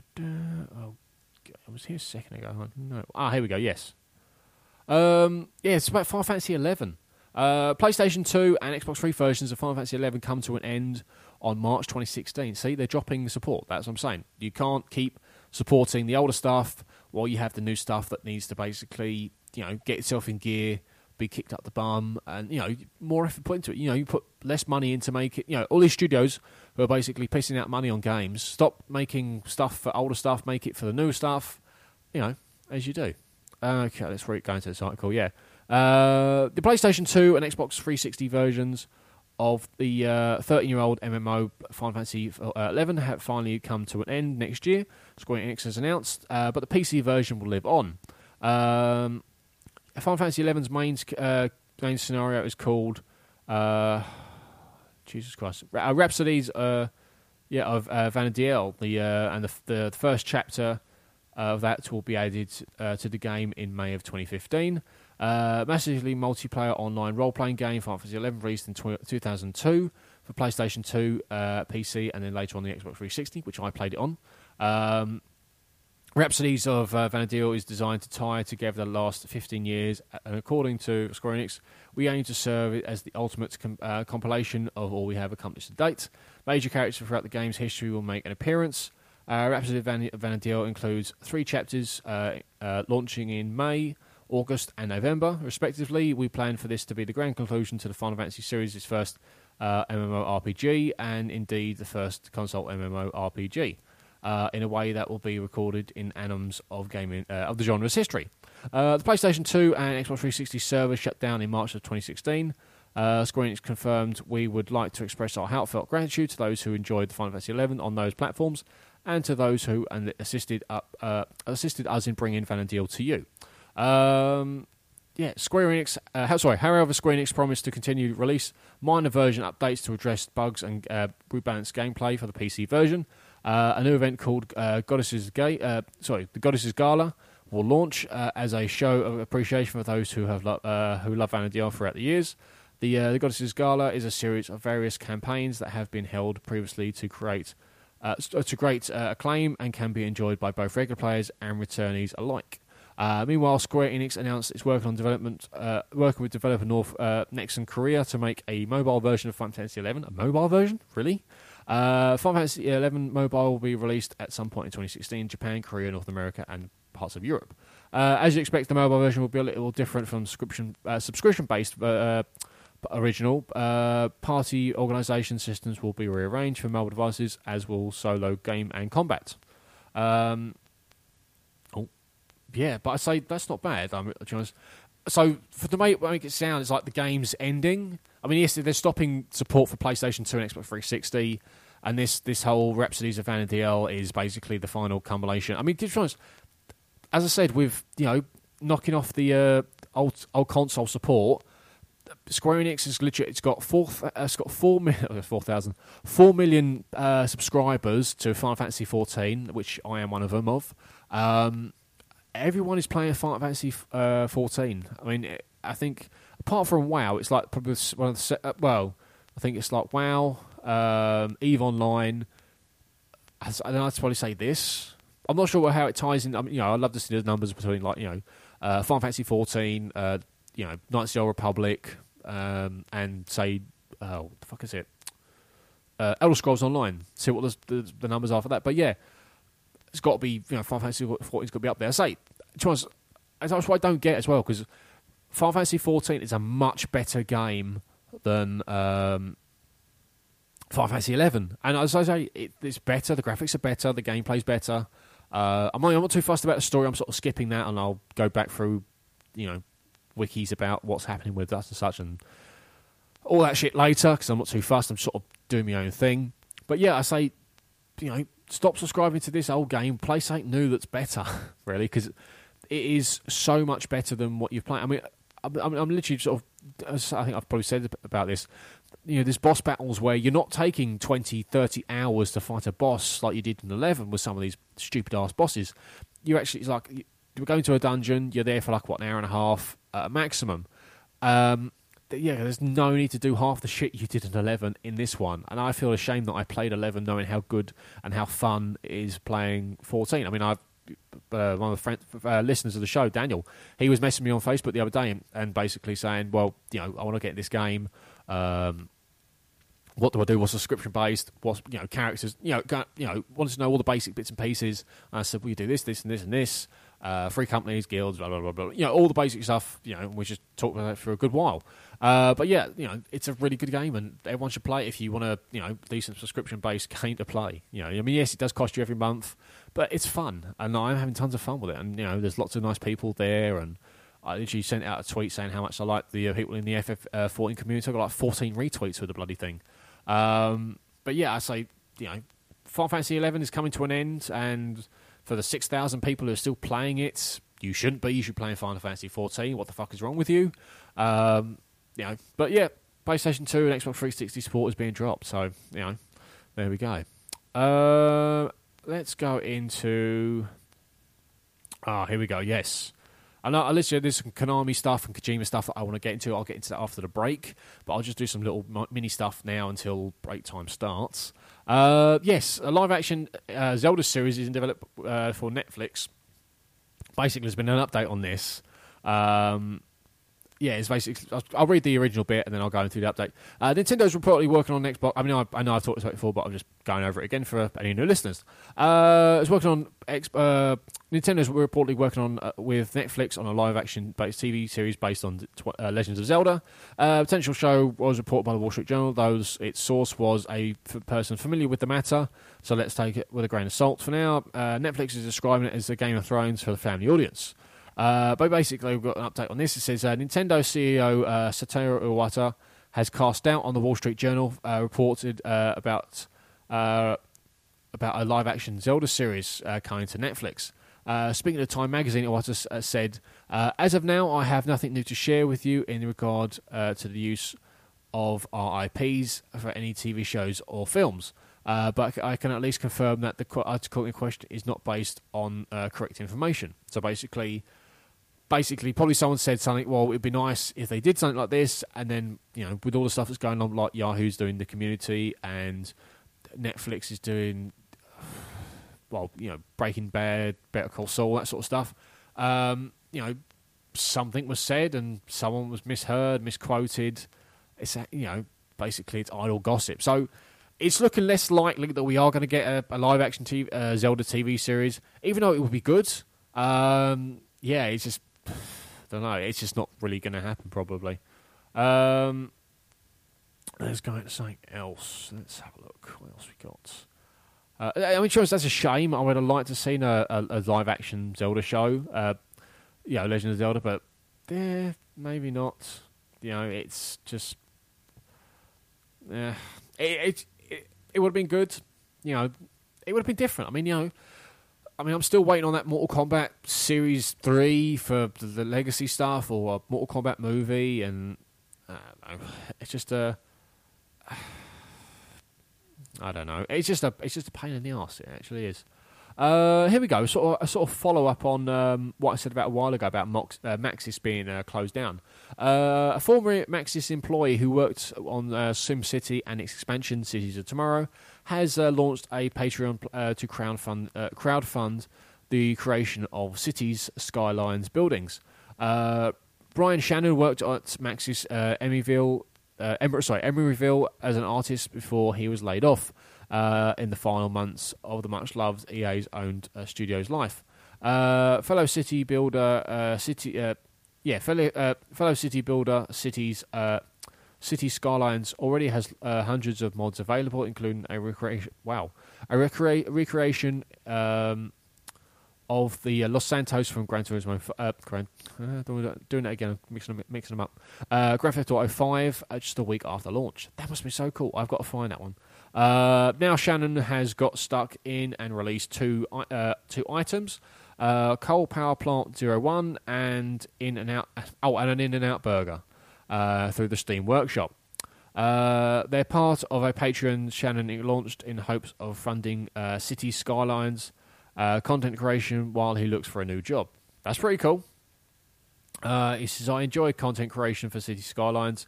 I was here a second ago. No. Here we go. Yes. It's about Final Fantasy 11. PlayStation 2 and Xbox 3 versions of Final Fantasy XI come to an end on March 2016. See, they're dropping the support. That's what I'm saying. You can't keep supporting the older stuff while you have the new stuff that needs to basically, get itself in gear, be kicked up the bum, and, more effort put into it. You put less money into make it, all these studios who are basically pissing out money on games, stop making stuff for older stuff, make it for the new stuff, as you do. Okay, let's go into this article, yeah. The PlayStation 2 and Xbox 360 versions of the 13-year-old MMO Final Fantasy XI have finally come to an end next year. Square Enix has announced, but the PC version will live on. Final Fantasy XI's main scenario is called Jesus Christ, Rhapsodies of Vana'diel. And the first chapter of that will be added to the game in May of 2015. Massively multiplayer online role-playing game, Final Fantasy XI, released in 2002 for PlayStation 2, PC, and then later on the Xbox 360, which I played it on. Rhapsodies of Vana'diel is designed to tie together the last 15 years, and according to Square Enix, we aim to serve it as the ultimate compilation of all we have accomplished to date. Major characters throughout the game's history will make an appearance. Rhapsody of Vana'diel includes 3 chapters launching in May, August, and November, respectively. We plan for this to be the grand conclusion to the Final Fantasy series' first MMORPG, and indeed the first console MMORPG. In a way that will be recorded in annals of gaming of the genre's history. The PlayStation 2 and Xbox 360 servers shut down in March of 2016. Square Enix confirmed, we would like to express our heartfelt gratitude to those who enjoyed the Final Fantasy XI on those platforms, and to those who assisted us in bringing Vana'diel to you. Square Enix. However, Square Enix promised to continue to release minor version updates to address bugs and rebalance gameplay for the PC version. A new event called the Goddesses Gala will launch as a show of appreciation for those who have who love Vana'diel throughout the years. The Goddesses Gala is a series of various campaigns that have been held previously to great acclaim and can be enjoyed by both regular players and returnees alike. Meanwhile, Square Enix announced it's working with developer Nexon Korea to make a mobile version of Final Fantasy XI. A mobile version? Really? Final Fantasy XI Mobile will be released at some point in 2016 in Japan, Korea, North America, and parts of Europe. As you expect, the mobile version will be a little different from subscription-based original. Party organisation systems will be rearranged for mobile devices, as will solo game and combat. But I say that's not bad. So to make it sound, it's like the game's ending. I mean, yes, they're stopping support for PlayStation 2 and Xbox 360, and this whole Rhapsodies of Vana'diel is basically the final compilation. I mean, to be honest, as I said, with knocking off the old console support, Square Enix is legit. It's got 4 million subscribers to Final Fantasy 14, which I am one of them. Everyone is playing Final Fantasy 14. I mean, I think apart from WoW, it's like probably one of the I think it's like WoW, EVE Online. I'd probably say this. I'm not sure how it ties in. I mean, I'd love to see the numbers between Final Fantasy 14, Knights of the Old Republic, and say, the fuck is it? Elder Scrolls Online. See what the numbers are for that. But yeah. It's got to be, Final Fantasy 14's got to be up there. I say, that's what I don't get as well, because Final Fantasy 14 is a much better game than Final Fantasy 11. And as I say, it's better, the graphics are better, the gameplay's better. I'm not too fussed about the story, I'm sort of skipping that, and I'll go back through, wikis about what's happening with us and such, and all that shit later, because I'm not too fussed, I'm sort of doing my own thing. But yeah, I say, stop subscribing to this old game. Play something new that's better, really, because it is so much better than what you've played. I mean, I'm literally sort of, I think I've probably said about this, there's boss battles where you're not taking 20, 30 hours to fight a boss like you did in 11 with some of these stupid-ass bosses. It's like, you're going to a dungeon, you're there for like, an hour and a half maximum. There's no need to do half the shit you did in 11 in this one. And I feel ashamed that I played 11 knowing how good and how fun it is playing 14. I mean, I've one of the listeners of the show, Daniel, he was messaging me on Facebook the other day and basically saying, well, I want to get this game. What do I do? What's subscription based? What's characters? Wanted to know all the basic bits and pieces. I said, well, you do this, this, and this, and this. Free companies, guilds, blah blah blah blah. All the basic stuff. We just talked about that for a good while. But yeah, it's a really good game, and everyone should play it if you want a decent subscription based game to play. Yes, it does cost you every month, but it's fun, and I'm having tons of fun with it. And there's lots of nice people there, and I literally sent out a tweet saying how much I like the people in the FF14 community. I got like 14 retweets with the bloody thing. But yeah, I say, Final Fantasy 11 is coming to an end, and for the 6,000 people who are still playing it, you shouldn't be. You should be playing Final Fantasy 14. What the fuck is wrong with you? But yeah, PlayStation 2 and Xbox 360 support is being dropped. So, there we go. Let's go into... here we go, yes. I know, literally, there's some Konami stuff and Kojima stuff that I want to get into. I'll get into that after the break, but I'll just do some little mini stuff now until break time starts. Yes, a live-action Zelda series is in development for Netflix. Basically, there's been an update on this. It's basically... I'll read the original bit and then I'll go into the update. Nintendo's reportedly working on Xbox... I know I've talked about it before, but I'm just going over it again for any new listeners. It's working on... Nintendo's reportedly working on with Netflix on a live-action TV series based on Legends of Zelda. Potential show was reported by the Wall Street Journal, though its source was a person familiar with the matter, so let's take it with a grain of salt for now. Netflix is describing it as a Game of Thrones for the family audience. But basically, we've got an update on this. It says Nintendo CEO Satoru Iwata has cast doubt on the Wall Street Journal reported about a live-action Zelda series coming to Netflix. Speaking of Time Magazine, Iwata said, as of now, I have nothing new to share with you in regard to the use of our IPs for any TV shows or films. But I can at least confirm that the article in question is not based on correct information. So basically, probably someone said something, well, it'd be nice if they did something like this, and then, with all the stuff that's going on, like Yahoo's doing the Community, and Netflix is doing, Breaking Bad, Better Call Saul, that sort of stuff. Something was said, and someone was misheard, misquoted. It's, basically it's idle gossip. So it's looking less likely that we are going to get a live-action Zelda TV series, even though it would be good. It's just... I don't know. It's just not really going to happen, probably. Let's go into something else. Let's have a look. What else we got? That's a shame. I would have liked to have seen a live-action Zelda show. Legend of Zelda, but maybe not. It's just... It would have been good. It would have been different. I'm still waiting on that Mortal Kombat Series 3 for the Legacy stuff, or a Mortal Kombat movie, and it's just I don't know. It's just a pain in the arse. It actually is. Here we go. A sort of follow up on what I said about a while ago about Maxis being closed down. A former Maxis employee who worked on SimCity and its expansion, Cities of Tomorrow, has launched a Patreon to crowdfund the creation of cities, skylines, buildings. Brian Shannon worked at Maxis Emeryville as an artist before he was laid off in the final months of the much-loved EA's owned studio's life. Fellow city builder, Cities Skylines already has hundreds of mods available, including a recreation of the Los Santos from Gran Turismo. Doing that again, mixing them up. Grand Theft Auto 5 just a week after launch. That must be so cool. I've got to find that one. Now Shannon has got stuck in and released two items: Coal Power Plant 01 and an In-N-Out burger through the Steam Workshop. They're part of a Patreon Shannon launched in hopes of funding City Skylines content creation while he looks for a new job. That's pretty cool. He says, I enjoy content creation for City Skylines.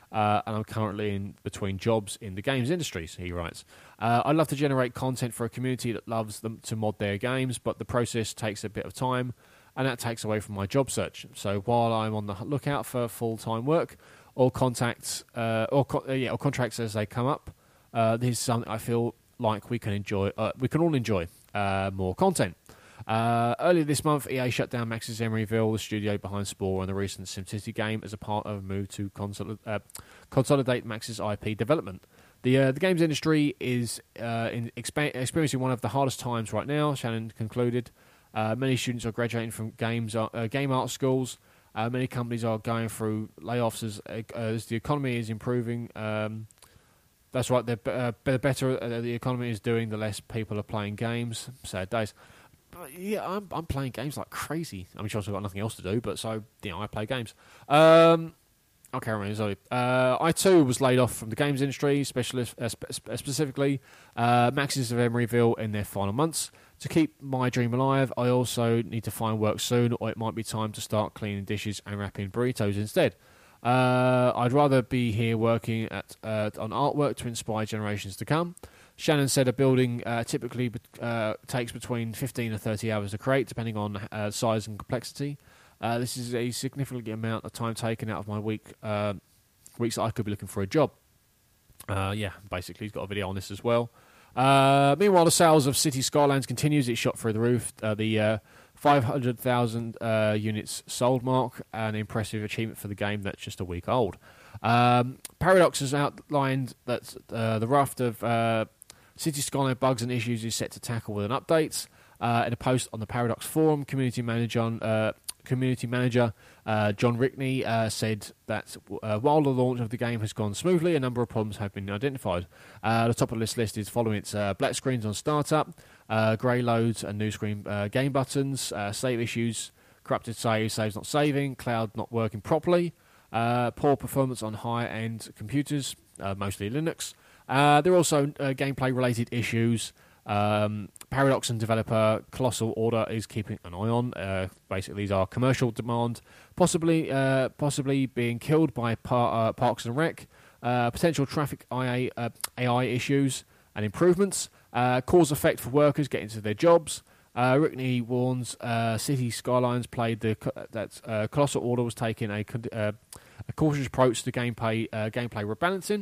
and I'm currently in between jobs in the games industries, he writes. I'd love to generate content for a community that loves them to mod their games, but the process takes a bit of time, and that takes away from my job search. So while I'm on the lookout for full-time work or contracts as they come up, this is something I feel like we can all enjoy more content. Earlier this month, EA shut down Maxis Emeryville, the studio behind Spore and the recent SimCity game, as a part of a move to consolidate Maxis IP development. The games industry is experiencing one of the hardest times right now, Shannon concluded. Many students are graduating from game art schools. Many companies are going through layoffs as the economy is improving. That's right, the better the economy is doing, the less people are playing games. Sad days. But yeah, I'm playing games like crazy. I'm sure I've got nothing else to do, but so, I play games. Okay, I too was laid off from the games industry, specifically Maxis of Emeryville in their final months. To keep my dream alive, I also need to find work soon, or it might be time to start cleaning dishes and wrapping burritos instead. I'd rather be here working on artwork to inspire generations to come. Shannon said a building typically takes between 15 and 30 hours to create, depending on size and complexity. This is a significant amount of time taken out of my weeks that I could be looking for a job. Basically, he's got a video on this as well. Meanwhile, the sales of City Skylines continues. It's shot through the roof. The 500,000 units sold mark, an impressive achievement for the game that's just a week old. Paradox has outlined that the raft of City Skyline bugs and issues is set to tackle with an update. In a post on the Paradox forum, community manager John Rickney said that while the launch of the game has gone smoothly, a number of problems have been identified. The top of this list is following its black screens on startup, grey loads and new screen game buttons, save issues, corrupted saves not saving, cloud not working properly, poor performance on higher-end computers, mostly Linux. There are also gameplay-related issues. Paradox and developer Colossal Order is keeping an eye on. Basically, these are commercial demand, possibly being killed by Parks and Rec, potential traffic AI issues and improvements, cause effect for workers getting to their jobs. Rickney warns City Skylines played that Colossal Order was taking a cautious approach to gameplay rebalancing.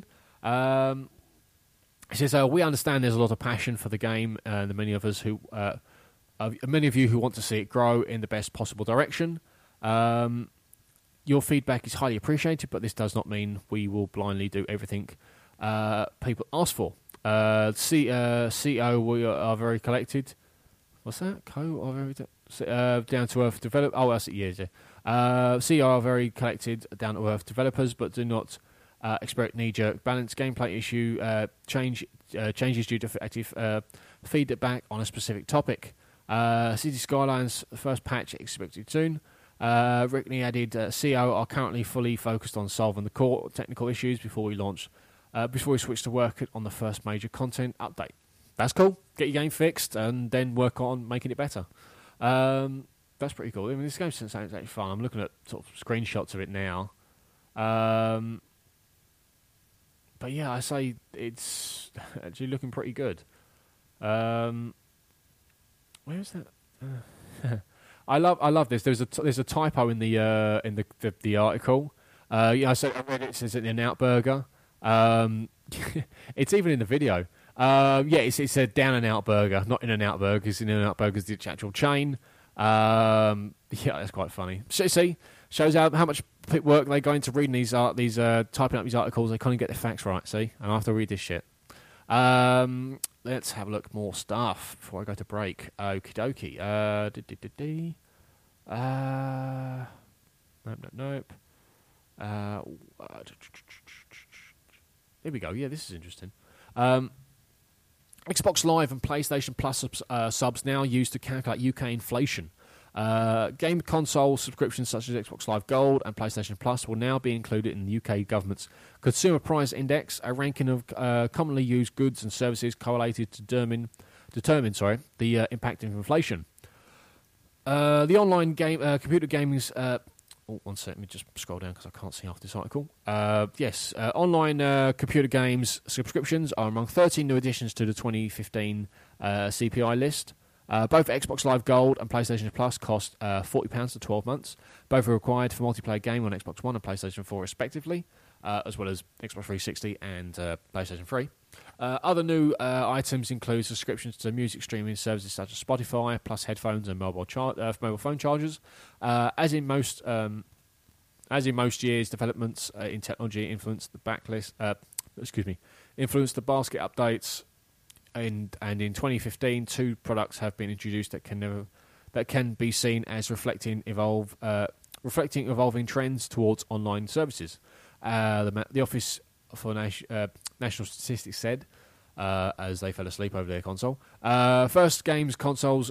He says, we understand there's a lot of passion for the game, and many of you who want to see it grow in the best possible direction. Your feedback is highly appreciated, but this does not mean we will blindly do everything people ask for. CEO, we are very collected. What's that? Down to earth develop. Oh, that's CEO are very collected, down to earth developers, but do not expect knee-jerk balance gameplay issue changes due to effective feedback on a specific topic. City Skylines first patch expected soon. Rickney added, CO are currently fully focused on solving the core technical issues before we switch to work on the first major content update. That's cool. Get your game fixed and then work on making it better. That's pretty cool. I mean, this game sounds actually fun. I'm looking at sort of screenshots of it now. But yeah, I say it's actually looking pretty good. Where is that? I love this. There's a typo in the article. I read it. It says it in Outburger. It's even in the video. It said Down and Out Burger, not In and Out Burgers. In and Out Burgers, the actual chain. That's quite funny. See, shows how much work they go into reading these typing up these articles. They can't get the facts right. See, and I have to read this shit. Let's have a look more stuff before I go to break. Okie dokie. Nope. Here we go. Yeah, this is interesting. Xbox Live and PlayStation Plus subs now used to calculate UK inflation. Game console subscriptions such as Xbox Live Gold and PlayStation Plus will now be included in the UK government's Consumer Price Index, a ranking of commonly used goods and services correlated to determine the impact of inflation. The online game computer gaming's one second, let me just scroll down because I can't see after this article. Online computer games subscriptions are among 13 new additions to the 2015 CPI list. Both Xbox Live Gold and PlayStation Plus cost £40 for 12 months. Both are required for multiplayer game on Xbox One and PlayStation 4 respectively, as well as Xbox 360 and PlayStation 3. Other new items include subscriptions to music streaming services such as Spotify, plus headphones and mobile phone chargers. As in most years, developments in technology influenced the influenced the basket updates. And in 2015, 2 products have been introduced that can be seen as reflecting evolving trends towards online services. The Office for National Statistics said, as they fell asleep over their console. First games consoles.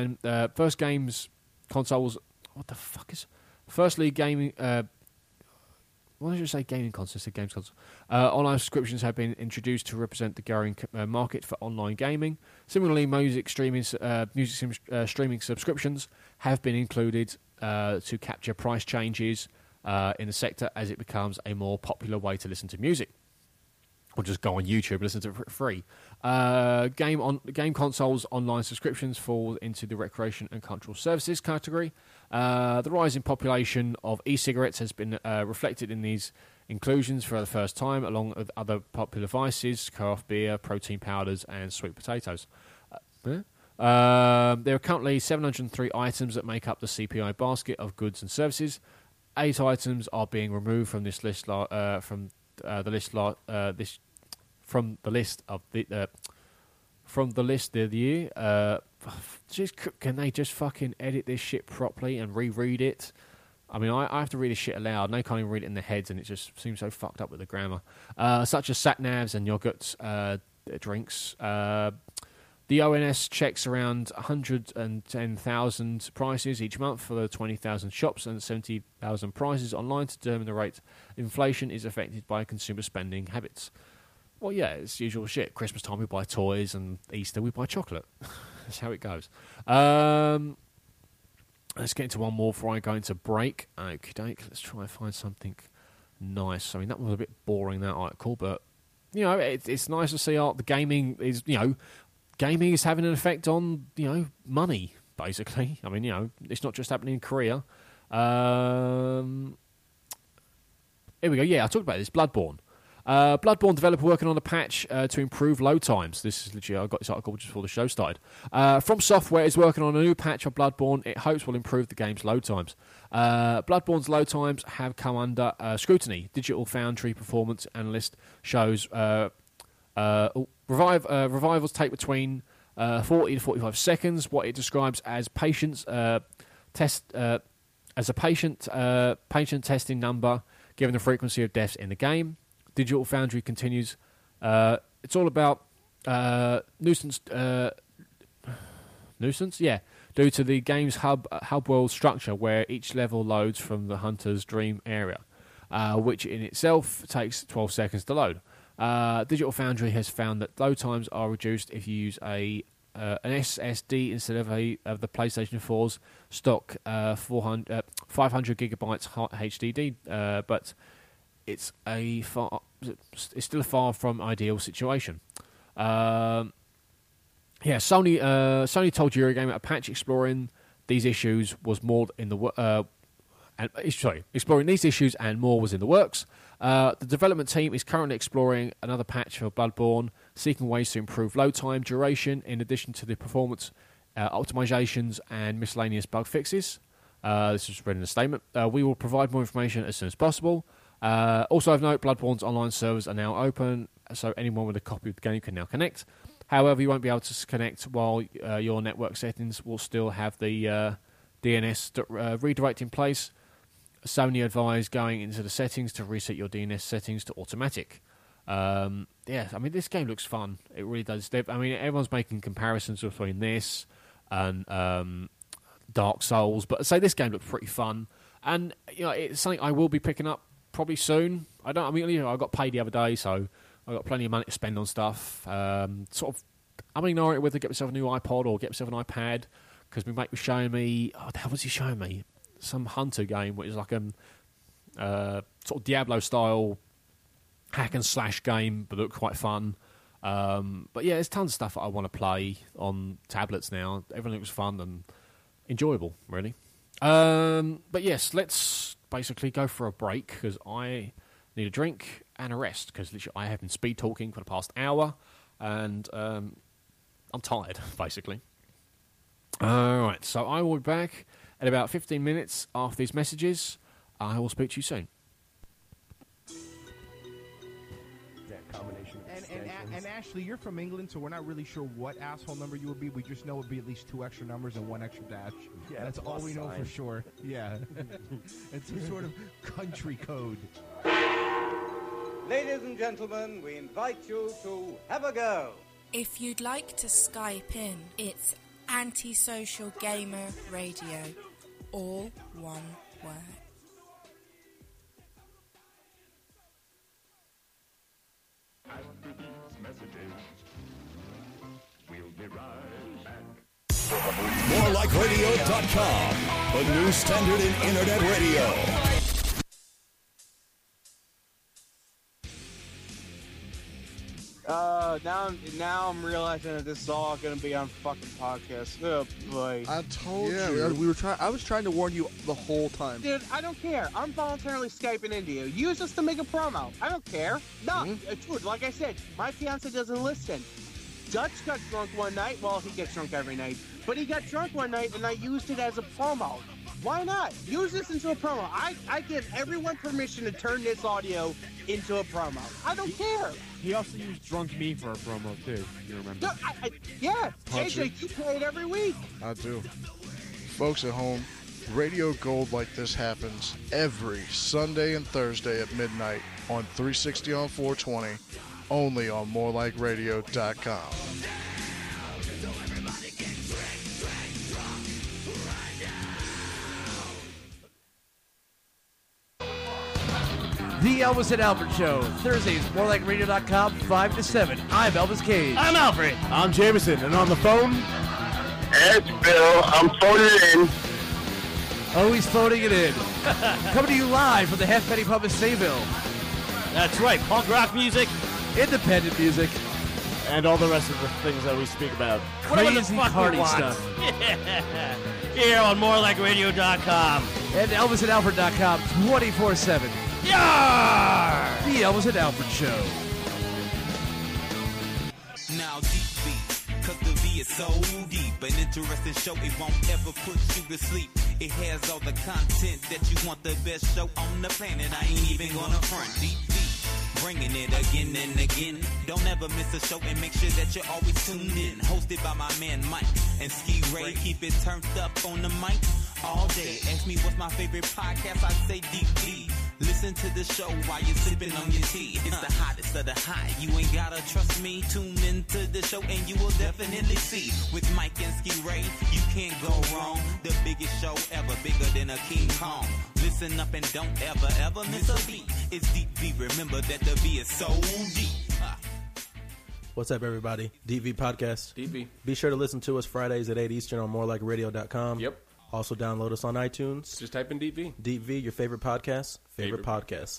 What the fuck is? Firstly, gaming. Why did you say gaming consoles? I said games consoles. Online subscriptions have been introduced to represent the growing market for online gaming. Similarly, music streaming subscriptions have been included to capture price changes in the sector as it becomes a more popular way to listen to music. Or just go on YouTube and listen to it for free. Game consoles online subscriptions fall into the recreation and cultural services category. The rise in population of e-cigarettes has been reflected in these inclusions for the first time, along with other popular vices, craft beer, protein powders, and sweet potatoes. There are currently 703 items that make up the CPI basket of goods and services. 8 items are being removed from this list from the list of the year. Can they just fucking edit this shit properly and reread it? I mean, I have to read this shit aloud, and they can't even read it in their heads, and it just seems so fucked up with the grammar. Such as sat-navs and yogurts, drinks. The ONS checks around 110,000 prices each month for the 20,000 shops and 70,000 prices online to determine the rate inflation is affected by consumer spending habits. Well, yeah, it's usual shit. Christmas time we buy toys, and Easter we buy chocolate. That's how it goes. Let's get into one more before I go into break. Okay, let's try and find something nice. I mean, that was a bit boring, that article, but, it's nice to see the gaming is, gaming is having an effect on, money, basically. I mean, it's not just happening in Korea. Here we go. Yeah, I talked about this. Bloodborne. Bloodborne developer working on a patch to improve load times. This is legit. I got this article just before the show started. From Software is working on a new patch of Bloodborne. It hopes will improve the game's load times. Bloodborne's load times have come under scrutiny. Digital Foundry performance analyst shows revivals take between 40 to 45 seconds. What it describes as patience test as a patient testing number, given the frequency of deaths in the game. Digital Foundry continues. It's all about nuisance. Nuisance, yeah. Due to the game's hub world structure, where each level loads from the hunter's dream area, which in itself takes 12 seconds to load. Digital Foundry has found that load times are reduced if you use an SSD instead of the PlayStation 4's stock 500 gigabytes HDD, but it's still a far from ideal situation. Sony told Eurogamer a patch exploring these issues was more in the exploring these issues and more was in the works. The development team is currently exploring another patch for Bloodborne, seeking ways to improve load time, duration, in addition to the performance optimizations and miscellaneous bug fixes. This was read in a statement. We will provide more information as soon as possible. Also of note, Bloodborne's online servers are now open, so anyone with a copy of the game can now connect. However, you won't be able to connect while your network settings will still have the DNS redirect in place. Sony advised going into the settings to reset your DNS settings to automatic. I mean, this game looks fun. It really does. Everyone's making comparisons between this and Dark Souls, but say this game looks pretty fun, and it's something I will be picking up probably soon. I got paid the other day, so I got plenty of money to spend on stuff. I'm ignoring it whether to get myself a new iPod or get myself an iPad, because my mate was showing me. Oh, the hell was he showing me? some hunter game, which is like sort of Diablo style hack and slash game, but looked quite fun. But yeah, there's tons of stuff that I want to play on tablets now. Everything looks fun and enjoyable, really. But yes, let's basically go for a break because I need a drink and a rest because literally I have been speed talking for the past hour and I'm tired, basically. Alright, so I will be back in about 15 minutes after these messages. I will speak to you soon. And Ashley, you're from England, so we're not really sure what asshole number you would be. We just know it would be at least 2 extra numbers and 1 extra dash. Yeah, that's all we know for sure. Yeah. It's some sort of country code. Ladies and gentlemen, we invite you to have a go. If you'd like to Skype in, it's Antisocial Gamer Radio. All one word. After these messages, we'll be right back. MoreLikeRadio.com, the new standard in internet radio. Now I'm realizing that this is all going to be on fucking podcast. Oh boy! I told you. I was trying to warn you the whole time. Dude, I don't care. I'm voluntarily Skyping into you. Use this to make a promo. I don't care. No, dude. Like I said, my fiance doesn't listen. Dutch got drunk one night. Well, he gets drunk every night, but he got drunk one night, and I used it as a promo. Why not? Use this into a promo. I give everyone permission to turn this audio into a promo. I don't care. He also used Drunk Me for a promo, too. You remember? No, yeah. AJ, you play it every week. I do. Folks at home, Radio Gold like this happens every Sunday and Thursday at midnight on 360 on 420, only on MoreLikeRadio.com. The Elvis and Albert Show, Thursdays, MoreLikeRadio.com, 5 to 7. I'm Elvis Cage. I'm Alfred. I'm Jameson, and on the phone... It's Bill. I'm phoning it in. Oh, he's phoning it in. Coming to you live from the Halfpenny Pub in Sayville. That's right, punk rock music. Independent music. And all the rest of the things that we speak about. Crazy party stuff. Yeah. Here on MoreLikeRadio.com. And ElvisandAlfred.com, 24/7. Yarr! The Elvis and Alfred Show. Now deep, cause the V is so deep. An interesting show, it won't ever put you to sleep. It has all the content that you want, the best show on the planet. I ain't even gonna front. Deep, bringing it again and again. Don't ever miss a show and make sure that you're always tuned in. Hosted by my man Mike and Ski Ray. Keep it turned up on the mic all day. Ask me what's my favorite podcast, I say Deep. Listen to the show while you're sipping on your tea. It's the hottest of the hot. You ain't gotta trust me. Tune into the show and you will definitely see. With Mike and Ski Ray, you can't go wrong. The biggest show ever, bigger than a King Kong. Listen up and don't ever miss a beat. It's Deep V. Remember that the V is so deep. What's up, everybody? Deep V Podcast. Deep V. Be sure to listen to us Fridays at 8 Eastern on MoreLikeRadio.com. Yep. Also, download us on iTunes. Just type in Deep V. Deep V, your favorite podcast. Favorite podcast.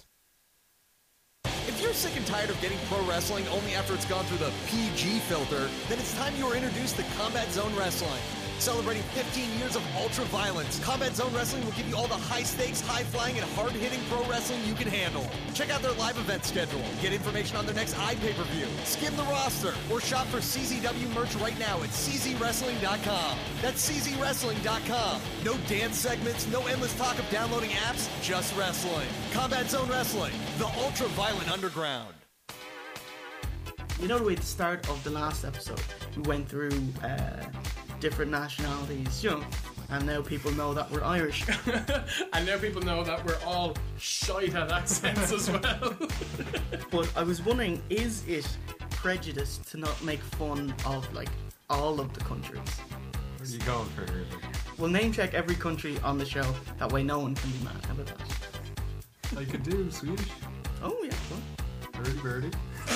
If you're sick and tired of getting pro wrestling only after it's gone through the PG filter, then it's time you were introduced to Combat Zone Wrestling. Celebrating 15 years of ultra-violence, Combat Zone Wrestling will give you all the high-stakes, high-flying, and hard-hitting pro wrestling you can handle. Check out their live event schedule, get information on their next iPay-per-view, skim the roster, or shop for CZW merch right now at czwrestling.com. That's czwrestling.com. No dance segments, no endless talk of downloading apps, just wrestling. Combat Zone Wrestling, the ultra-violent underground. You know the way at the start of the last episode, we went through different nationalities, you know, and now people know that we're Irish. And now people know that we're all shite at accents as well. But I was wondering, is it prejudice to not make fun of, like, all of the countries? Where are you going for here? We'll name check every country on the show, that way no one can be mad. How about that? I could do Swedish. Oh, yeah, well. Birdie.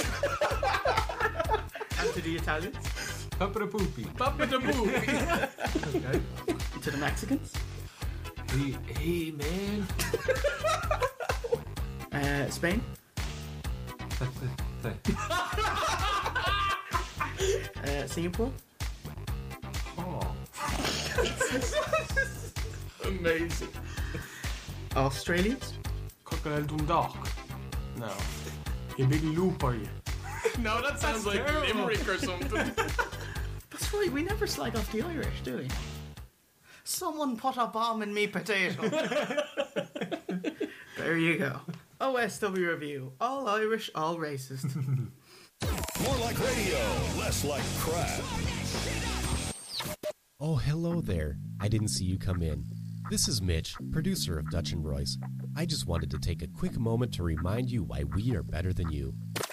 And to the Italians? Papa da Poopy. Papa da Poopy. Okay. To the Mexicans? Hey, man. Spain. Singapore. Oh. Amazing. Australia. Crocodile Dundalk. No. You big looper, you. No, that sounds like Limerick or something. That's right, we never slag off the Irish, do we? Someone put a bomb in me potato. There you go. OSW review. All Irish, all racist. More like radio, less like crap. Oh, hello there. I didn't see you come in. This is Mitch, producer of Dutch and Royce. I just wanted to take a quick moment to remind you why we are better than you.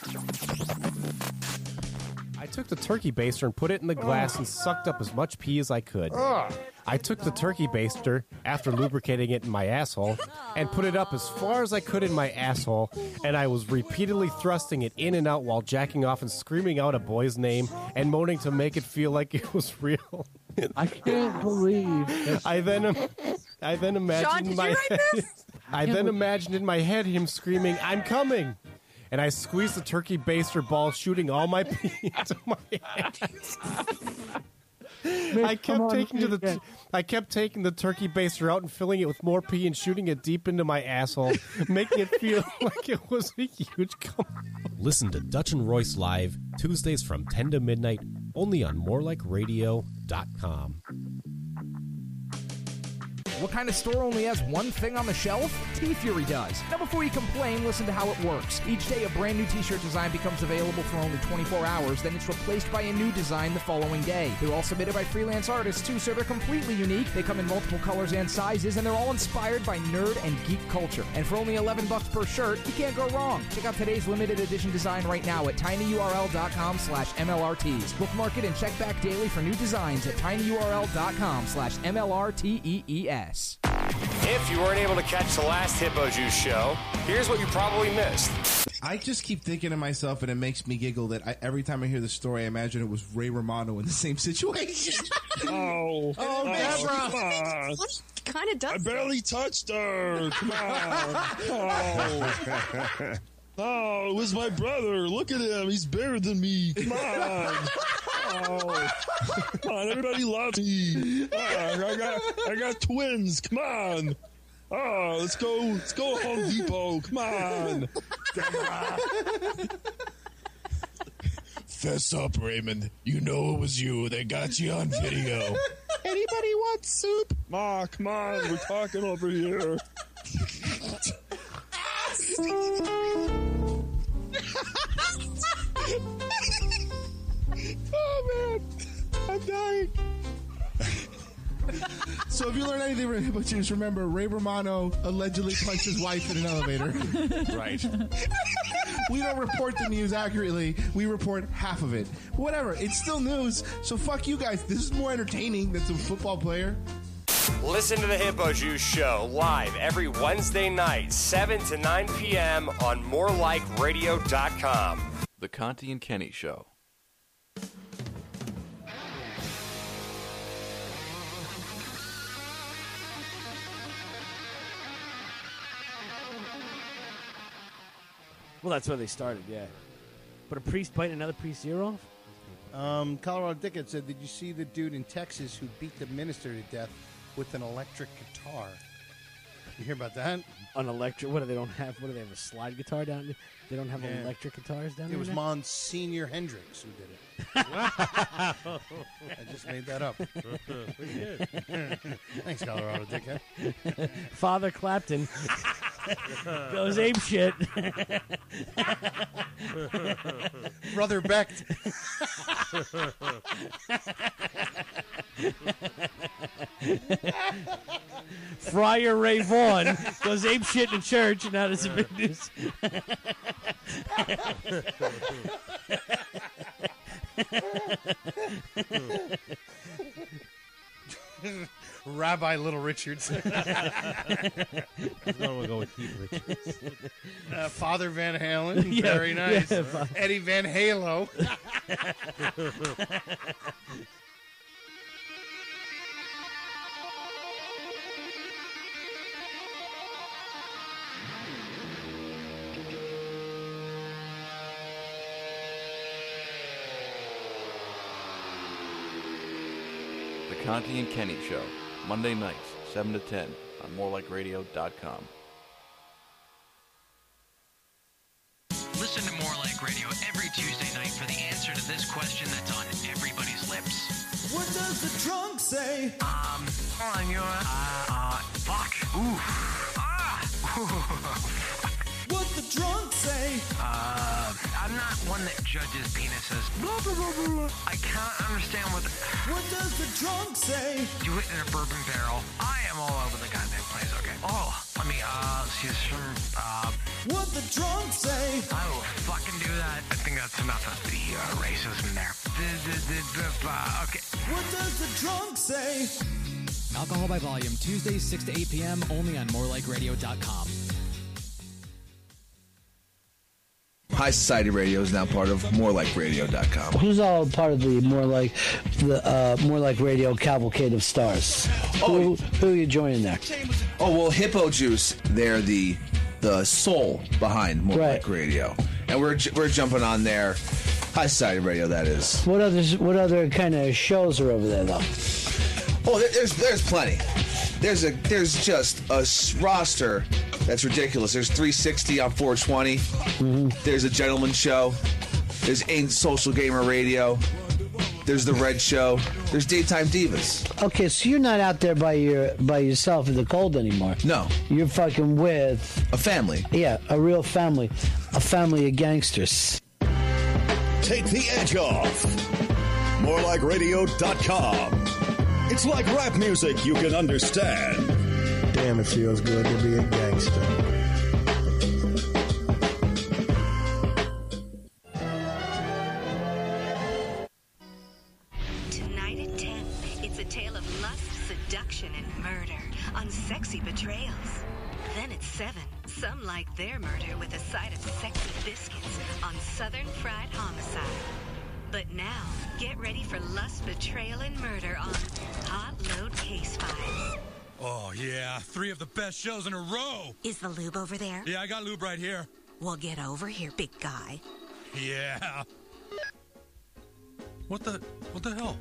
I took the turkey baster and put it in the glass and sucked up as much pee as I could. I took the turkey baster, after lubricating it in my asshole, and put it up as far as I could in my asshole, and I was repeatedly thrusting it in and out while jacking off and screaming out a boy's name and moaning to make it feel like it was real. I can't believe this. I then imagined Sean, did my you write this? I then imagined in my head him screaming, "I'm coming!" And I squeezed the turkey baster ball, shooting all my pee into my hands. I kept taking the turkey baster out and filling it with more pee and shooting it deep into my asshole, making it feel like it was a huge cum. Listen to Dutch and Royce live Tuesdays from 10 to midnight, only on morelikeradio.com. What kind of store only has one thing on the shelf? T-Fury does. Now before you complain, listen to how it works. Each day a brand new t-shirt design becomes available for only 24 hours, then it's replaced by a new design the following day. They're all submitted by freelance artists too, so they're completely unique. They come in multiple colors and sizes, and they're all inspired by nerd and geek culture. And for only $11 per shirt, you can't go wrong. Check out today's limited edition design right now at tinyurl.com/MLRTs. Bookmark it and check back daily for new designs at tinyurl.com/MLRTEES. If you weren't able to catch the last Hippo Juice show, here's what you probably missed. I just keep thinking to myself, and it makes me giggle, that every time I hear the story, I imagine it was Ray Romano in the same situation. Oh, Deborah. Come on. Kind of does. I barely touched her. Come on. Oh, it was my brother. Look at him. He's bigger than me. Come on. Oh. Come on, everybody loves me. I got twins. Come on. Oh, let's go Home Depot. Come on. Fess up, Raymond. You know it was you. They got you on video. Anybody want soup? Ma, come on. We're talking over here. Oh, man. I'm dying. So if you learn anything from Hippo Juice, remember Ray Romano allegedly punched his wife in an elevator. Right. We don't report the news accurately. We report half of it. Whatever. It's still news. So fuck you guys. This is more entertaining than some football player. Listen to the Hippo Juice show live every Wednesday night, 7 to 9 p.m. on morelikeradio.com. The Conti and Kenny Show. Well, that's where they started, yeah. But a priest biting another priest's ear off? Colorado Dickens said, did you see the dude in Texas who beat the minister to death with an electric guitar? You hear about that? An electric? What do they don't have? What do they have? A slide guitar down there? They don't have electric guitars down there? It was Monsignor Hendrix who did it. I just made that up. Thanks, Colorado Dickhead. Father Clapton goes ape shit. Brother Becht. Friar Ray Vaughan goes ape shit in church, and now there's a big news. Rabbi Little Richards. I was going to go with Keith Richards. Father Van Halen. Very nice. Yeah, Eddie Van Halo. The Conti and Kenny Show, Monday nights, 7 to 10 on morelikeradio.com. Listen to More Like Radio every Tuesday night for the answer to this question that's on everybody's lips. What does the trunk say? Hold on, you fuck. Ooh. What the drunk say? I'm not one that judges penises. Blah, blah, blah, blah. I can't understand what does the drunk say? Do it in a bourbon barrel. I am all over the goddamn place, okay? Oh, let me, see some, What the drunk say? I will fucking do that. I think that's enough of the, racism there. Okay. What does the drunk say? Alcohol by Volume, Tuesdays 6 to 8 p.m. only on morelikeradio.com. High Society Radio is now part of morelikeradio.com. Who's all part of the More Like Radio cavalcade of stars? Who are you joining there? Oh, well, Hippo Juice, they're the soul behind More Like Radio. And we're jumping on there. High Society Radio, that is. What other kind of shows are over there, though? Oh, there's plenty. There's just a roster that's ridiculous. There's 360 on 420. Mm-hmm. There's a Gentleman Show. There's Ain't Social Gamer Radio. There's the Red Show. There's Daytime Divas. Okay, so you're not out there by yourself in the cold anymore. No. You're fucking with a family. Yeah, a real family. A family of gangsters. Take the edge off. morelikeradio.com. It's like rap music you can understand. Damn, it feels good to be a gangster. Tonight at 10, it's a tale of lust, seduction, and murder on Sexy Betrayals. Then at 7, some like their murder with a side of sexy biscuits on Southern Fried Homicide. But now, get ready for lust, betrayal, and murder on Hot Load Case Files. Oh, yeah. 3 of the best shows in a row. Is the lube over there? Yeah, I got lube right here. Well, get over here, big guy. Yeah. What the hell?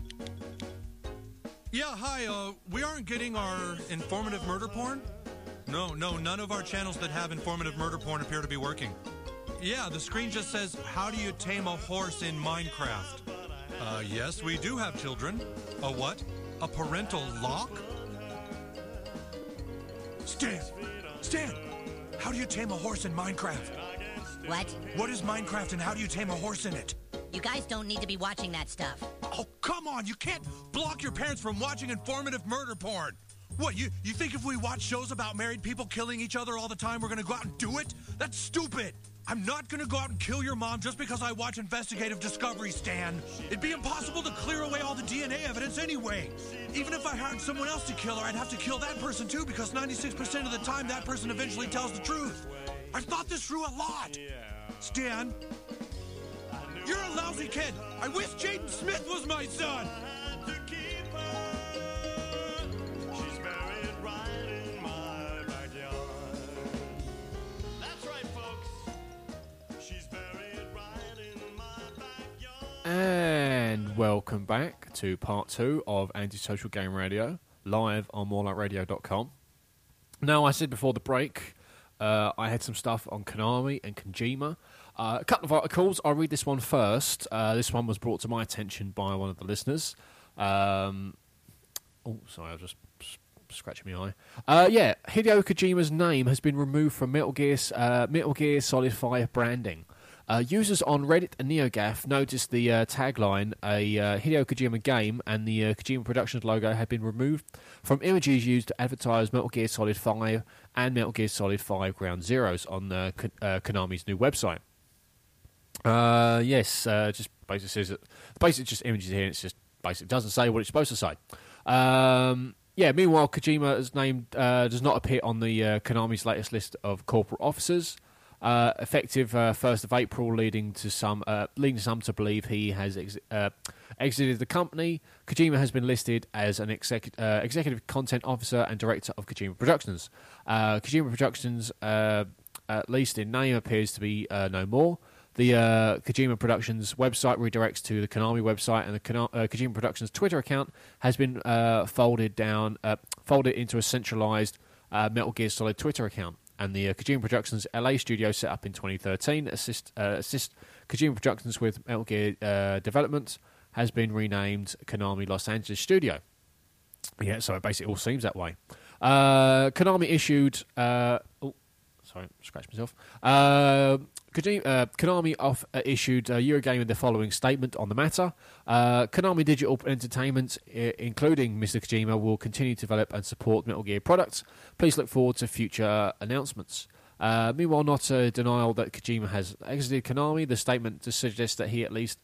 Yeah, hi, we aren't getting our informative murder porn? No, none of our channels that have informative murder porn appear to be working. Yeah, the screen just says, how do you tame a horse in Minecraft? Yes, we do have children. A what? A parental lock? Stan! How do you tame a horse in Minecraft? What? What is Minecraft and how do you tame a horse in it? You guys don't need to be watching that stuff. Oh, come on! You can't block your parents from watching informative murder porn! What, you think if we watch shows about married people killing each other all the time, we're gonna go out and do it? That's stupid! I'm not gonna go out and kill your mom just because I watch Investigative Discovery, Stan. It'd be impossible to clear away all the DNA evidence anyway. Even if I hired someone else to kill her, I'd have to kill that person too because 96% of the time that person eventually tells the truth. I've thought this through a lot. Stan, you're a lousy kid. I wish Jaden Smith was my son. And welcome back to part 2 of Antisocial Game Radio, live on morelikeradio.com. Now, I said before the break, I had some stuff on Konami and Kojima. A couple of articles. I'll read this one first. This one was brought to my attention by one of the listeners. Sorry, I was just scratching my eye. Hideo Kojima's name has been removed from Metal Gear Solid 5 branding. Users on Reddit and NeoGAF noticed the tagline, a Hideo Kojima game, and the Kojima Productions logo had been removed from images used to advertise Metal Gear Solid 5 and Metal Gear Solid 5 Ground Zeroes on Konami's new website. Just basically says that basically just images here, and it's just basically doesn't say what it's supposed to say. Meanwhile, Kojima's name does not appear on the Konami's latest list of corporate officers. Effective 1st of April, leading some to believe he has exited the company. Kojima has been listed as an executive content officer and director of Kojima Productions. Kojima Productions, at least in name, appears to be no more. The Kojima Productions website redirects to the Konami website, and the Kojima Productions Twitter account has been folded into a centralized Metal Gear Solid Twitter account. And the Kojima Productions LA studio, set up in 2013, assist Kojima Productions with Metal Gear development, has been renamed Konami Los Angeles Studio. Yeah, so it basically all seems that way. Konami issued... scratch myself. Konami issued Eurogamer the following statement on the matter. Konami Digital Entertainment, including Mr. Kojima, will continue to develop and support Metal Gear products. Please look forward to future announcements. Meanwhile, not a denial that Kojima has exited Konami. The statement suggests that he at least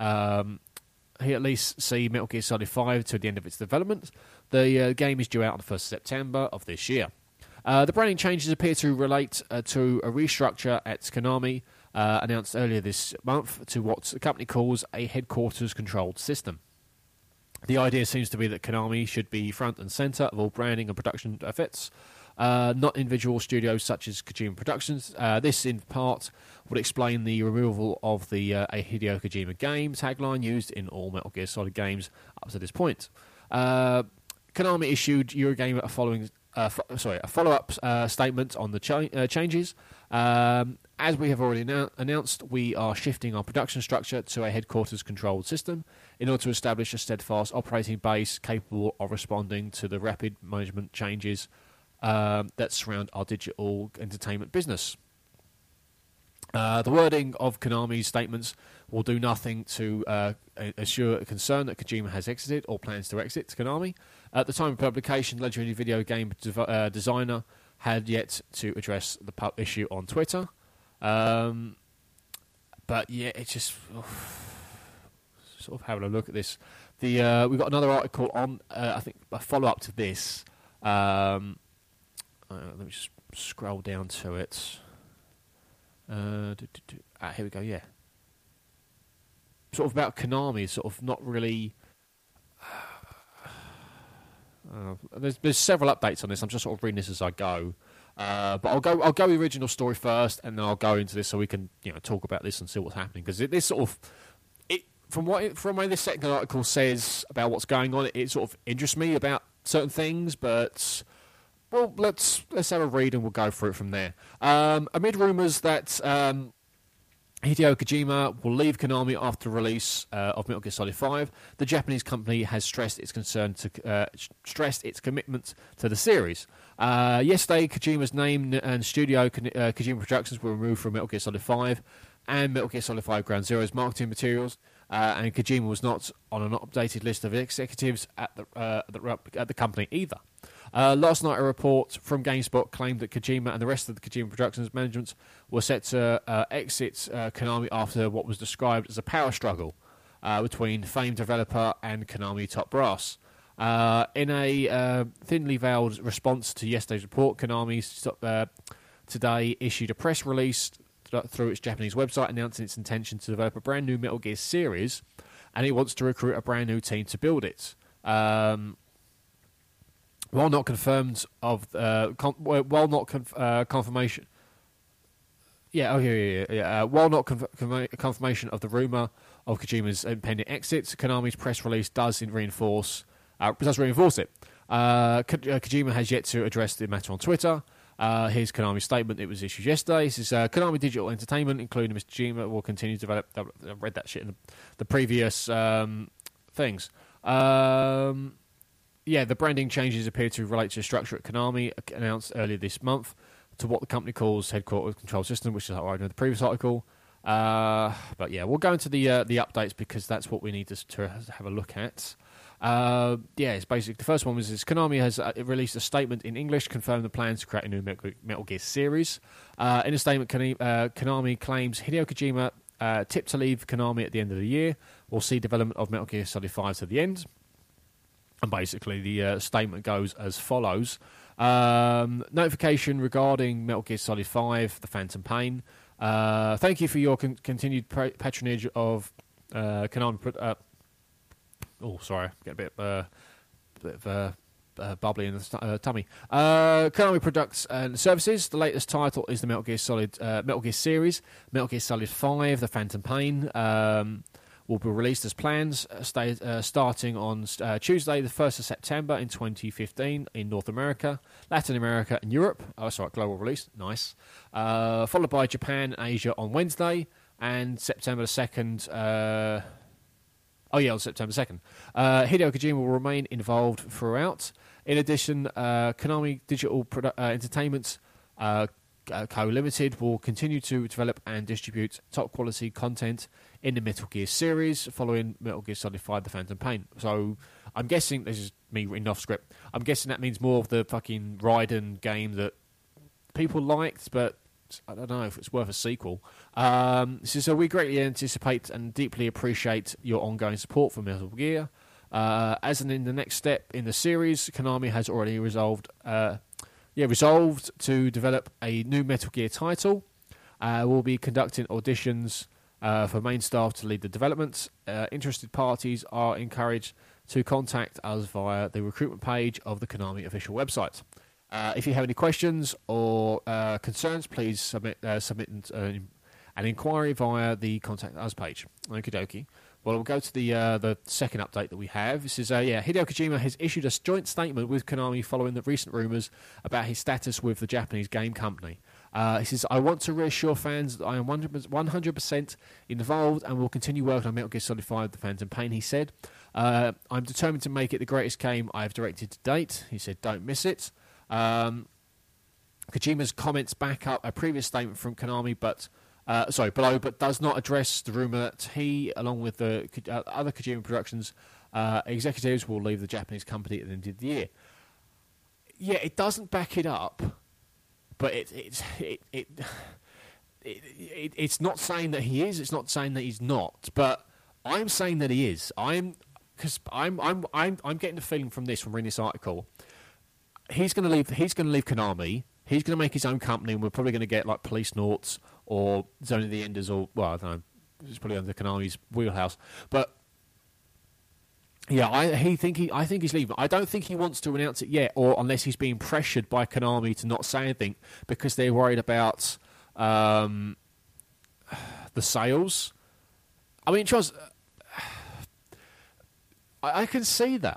see Metal Gear Solid 5 to the end of its development. The game is due out on the 1st of September of this year. The branding changes appear to relate to a restructure at Konami, announced earlier this month, to what the company calls a headquarters-controlled system. The idea seems to be that Konami should be front and centre of all branding and production efforts, not individual studios such as Kojima Productions. This, in part, would explain the removal of the a Hideo Kojima game tagline used in all Metal Gear Solid games up to this point. Konami issued Eurogamer a follow-up statement on the changes. As we have already announced, we are shifting our production structure to a headquarters-controlled system in order to establish a steadfast operating base capable of responding to the rapid management changes that surround our digital entertainment business. The wording of Konami's statements will do nothing to assure a concern that Kojima has exited or plans to exit Konami. At the time of publication, legendary video game designer had yet to address the issue on Twitter. But yeah, it's just sort of having a look at this. We've got another article on, I think, a follow-up to this. Let me just scroll down to it. Here we go, yeah. Sort of about Konami, sort of not really... there's several updates on this. I'm just sort of reading this as I go. But I'll go the original story first, and then I'll go into this so we can talk about this and see what's happening. Because this sort of... From what this second article says about what's going on, it sort of interests me about certain things, but... Well, let's have a read and we'll go through it from there. Amid rumours that Hideo Kojima will leave Konami after the release of Metal Gear Solid 5, the Japanese company has stressed its commitment to the series. Yesterday, Kojima's name and studio Kojima Productions were removed from Metal Gear Solid 5 and Metal Gear Solid 5 Ground Zero's marketing materials, and Kojima was not on an updated list of executives at the company either. Last night, a report from GameSpot claimed that Kojima and the rest of the Kojima Productions management were set to exit Konami after what was described as a power struggle between famed developer and Konami top brass. In a thinly veiled response to yesterday's report, Konami today issued a press release through its Japanese website announcing its intention to develop a brand new Metal Gear series, and it wants to recruit a brand new team to build it. While not confirmed confirmation. While not confirmation of the rumor of Kojima's impending exit, Konami's press release does reinforce it. Kojima has yet to address the matter on Twitter. Here's Konami's statement. It was issued yesterday. It says, Konami Digital Entertainment, including Mr. Kojima, will continue to develop... I read that shit in the previous things. The branding changes appear to relate to the structure at Konami, announced earlier this month, to what the company calls headquarters control system, which is how I read in the previous article. But yeah, we'll go into the updates because that's what we need to have a look at. It's basically the first one was Konami has released a statement in English confirming the plans to create a new Metal Gear series. In a statement, Konami claims Hideo Kojima tipped to leave Konami at the end of the year. We'll see development of Metal Gear Solid 5 to the end. And basically, the statement goes as follows. Notification regarding Metal Gear Solid 5, The Phantom Pain. Thank you for your continued patronage of Konami... sorry, get a bit of bubbly in the tummy. Konami Products and Services. The latest title is the Metal Gear series. Metal Gear Solid 5, The Phantom Pain, will be released as planned, starting on Tuesday, the 1st of September in 2015 in North America, Latin America, and Europe. Oh, sorry, global release. Nice. Followed by Japan and Asia on Wednesday, and September 2nd. On September 2nd. Hideo Kojima will remain involved throughout. In addition, Konami Digital Entertainment Co. Limited will continue to develop and distribute top-quality content in the Metal Gear series following Metal Gear Solid 5 The Phantom Pain. So I'm guessing, this is me reading off script, I'm guessing that means more of the fucking Raiden game that people liked, but I don't know if it's worth a sequel. So we greatly anticipate and deeply appreciate your ongoing support for Metal Gear. In the next step in the series, Konami has already resolved to develop a new Metal Gear title. We'll be conducting auditions for main staff to lead the development. Interested parties are encouraged to contact us via the recruitment page of the Konami official website. If you have any questions or concerns, please submit an inquiry via the Contact Us page. Okie dokie. Well, we'll go to the second update that we have. This is, Hideo Kojima has issued a joint statement with Konami following the recent rumours about his status with the Japanese game company. He says, I want to reassure fans that I am 100% involved and will continue working on Metal Gear Solid 5 The Phantom Pain, he said. I'm determined to make it the greatest game I have directed to date. He said, don't miss it. Kojima's comments back up a previous statement from Konami, but does not address the rumour that he, along with the other Kojima Productions executives, will leave the Japanese company at the end of the year. Yeah, it doesn't back it up, but it's not saying that he is. It's not saying that he's not. But I'm saying that he is. I'm getting the feeling from reading this article. He's going to leave Konami. He's going to make his own company, and we're probably going to get like Police Noughts or Zone of the Enders, or I don't know, it's probably under Konami's wheelhouse. But yeah, I think he's leaving. I don't think he wants to announce it yet, or unless he's being pressured by Konami to not say anything because they're worried about the sales. I mean, Charles, I can see that.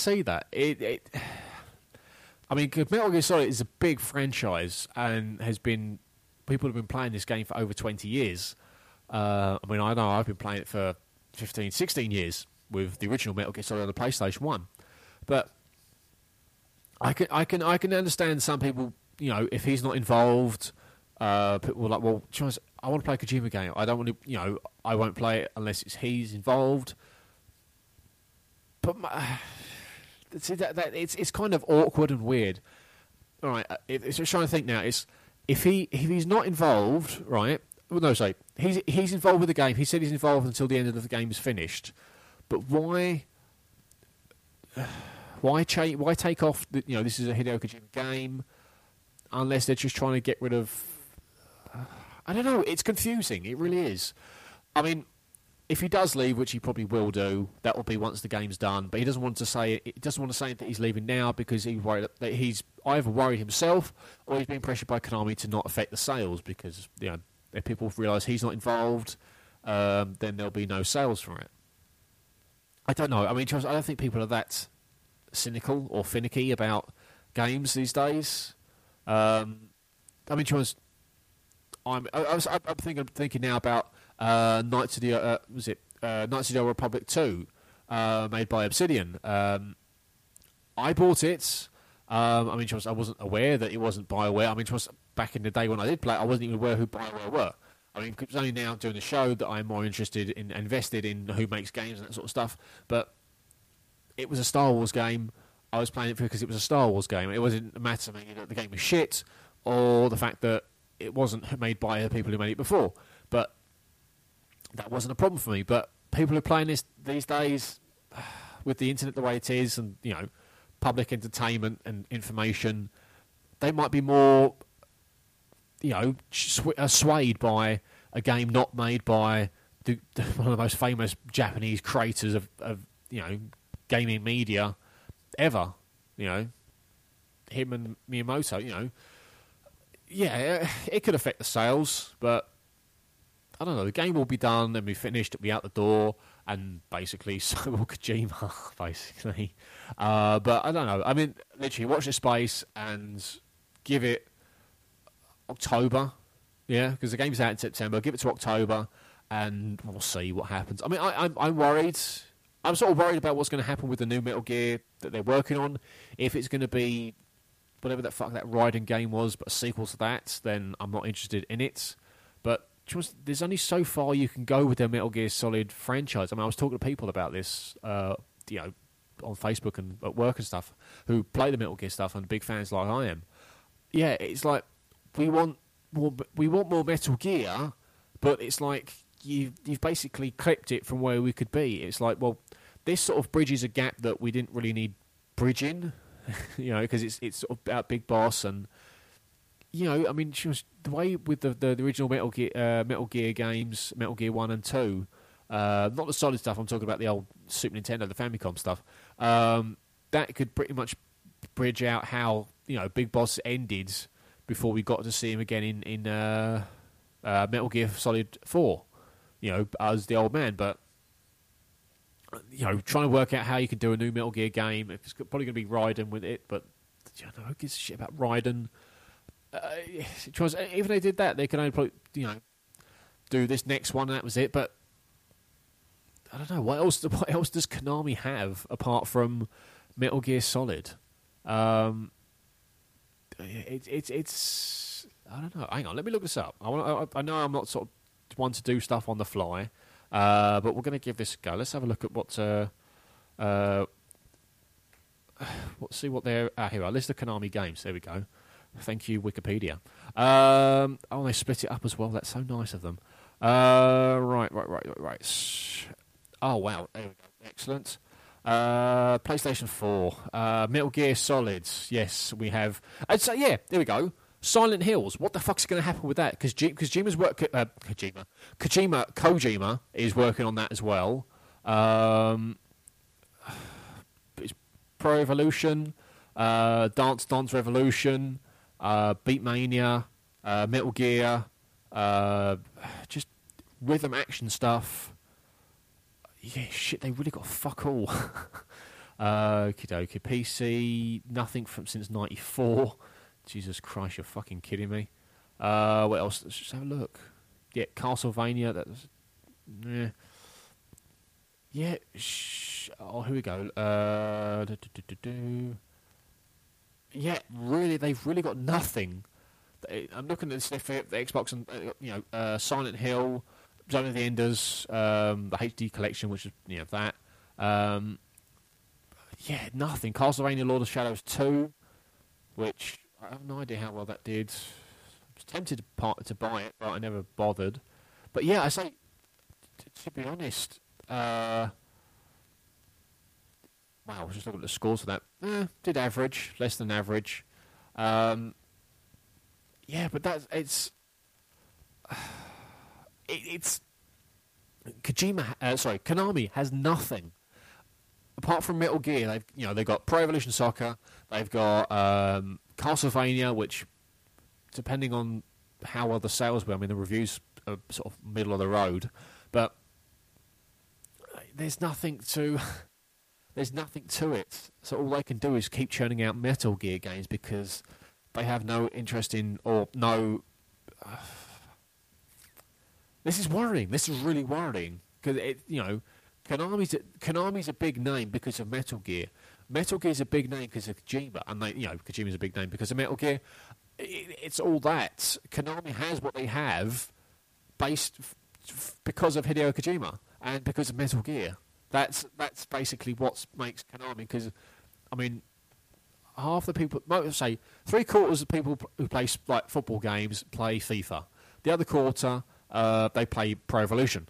I mean, Metal Gear Solid is a big franchise and people have been playing this game for over 20 years. I know I've been playing it for 15, 16 years with the original Metal Gear Solid on the PlayStation 1. But I can understand some people, if he's not involved, people are like, well, Charles, I want to play a Kojima game. I don't want to, I won't play it unless he's involved. But see, it's kind of awkward and weird. All right, it's just trying to think now. If he's not involved, right? Well, no, sorry, he's involved with the game. He said he's involved until the end of the game is finished. But why take off? This is a Hideo Kojima game, unless they're just trying to get rid of. I don't know. It's confusing. It really is. I mean, if he does leave, which he probably will do, that will be once the game's done. But he doesn't want to say it. He doesn't want to say that he's leaving now because he's worried that he's either worried himself or he's being pressured by Konami to not affect the sales because if people realise he's not involved, then there'll be no sales from it. I don't know. I mean, I don't think people are that cynical or finicky about games these days. I mean, I'm thinking now about Knights of the Knights of the Old Republic 2, made by Obsidian. I bought it. I wasn't aware that it wasn't BioWare. I mean, back in the day when I did play it, I wasn't even aware who BioWare were. I mean, it's only now doing the show that I'm more invested in who makes games and that sort of stuff. But it was a Star Wars game. I was playing it because it was a Star Wars game. It wasn't a matter of me that the game was shit or the fact that it wasn't made by the people who made it before. But that wasn't a problem for me. But people who are playing this these days, with the internet the way it is, and public entertainment and information, they might be more, swayed by a game not made by one of the most famous Japanese creators of gaming media ever. You know, him and Miyamoto. You know, yeah, it could affect the sales, but I don't know. The game will be done and be finished. It'll be out the door, and basically so will Kojima, basically. But I don't know. I mean, literally, watch this space and give it October. Yeah, because the game's out in September. Give it to October, and we'll see what happens. I mean, I'm worried. I'm sort of worried about what's going to happen with the new Metal Gear that they're working on. If it's going to be whatever that Raiden game was, but a sequel to that, then I'm not interested in it. But there's only so far you can go with the Metal Gear Solid franchise. I mean, I was talking to people about this, you know, on Facebook and at work and stuff, who play the Metal Gear stuff and big fans like I am. Yeah, it's like we want more Metal Gear, but it's like you've basically clipped it from where we could be. It's like, well, this sort of bridges a gap that we didn't really need bridging, you know, because it's sort of about Big Boss and, you know, I mean, the way with the original Metal Gear games, Metal Gear 1 and 2, not the Solid stuff, I'm talking about the old Super Nintendo, the Famicom stuff, that could pretty much bridge out how, you know, Big Boss ended before we got to see him again in Metal Gear Solid 4, you know, as the old man. But, you know, trying to work out how you can do a new Metal Gear game, it's probably going to be Raiden with it, but, you know, who gives a shit about Raiden? Even if they did that, they could only probably, you know, do this next one and that was it. But I don't know, what else does Konami have apart from Metal Gear Solid? It's I don't know. Hang on, let me look this up. I know I'm not sort of one to do stuff on the fly, but we're going to give this a go. Let's have a look at see what they're here. A list of Konami games. There we go. Thank you, Wikipedia. Oh, they split it up as well. That's so nice of them. Right. Oh wow, there we go. Excellent. PlayStation 4, Metal Gear Solids. Yes, we have. So yeah, there we go. Silent Hills. What the fuck's going to happen with that? Because Kojima's Kojima is working on that as well. It's Pro Evolution, Dance Dance Revolution, Beatmania, Metal Gear, just rhythm action stuff. Yeah, shit, they really got fuck all. Okie dokie. PC, nothing since 94. Jesus Christ, you're fucking kidding me. What else? Let's just have a look. Yeah, Castlevania. That's. Yeah. Oh, here we go. Yeah, really, they've really got nothing. I'm looking at this for the Xbox and Silent Hill, Zone of the Enders, the HD collection, which is that. Yeah, nothing. Castlevania: Lord of Shadows 2, which I have no idea how well that did. I was tempted to buy it, but I never bothered. But yeah, I say, to be honest, wow, I was just looking at the scores for that. Did average, less than average. Yeah, but it's Konami has nothing apart from Metal Gear. They've got Pro Evolution Soccer. They've got Castlevania, which, depending on how well the sales were, I mean the reviews are sort of middle of the road, but there's nothing to it. So all they can do is keep churning out Metal Gear games because they have no interest in or no. This is worrying. This is really worrying because Konami's a big name because of Metal Gear. Metal Gear's a big name because of Kojima, and Kojima's a big name because of Metal Gear. It's all that. Konami has what they have, based because of Hideo Kojima and because of Metal Gear. That's basically what makes Konami. Because I mean, half the people, say 3/4 of people who play like football games play FIFA. The other quarter, they play Pro Evolution.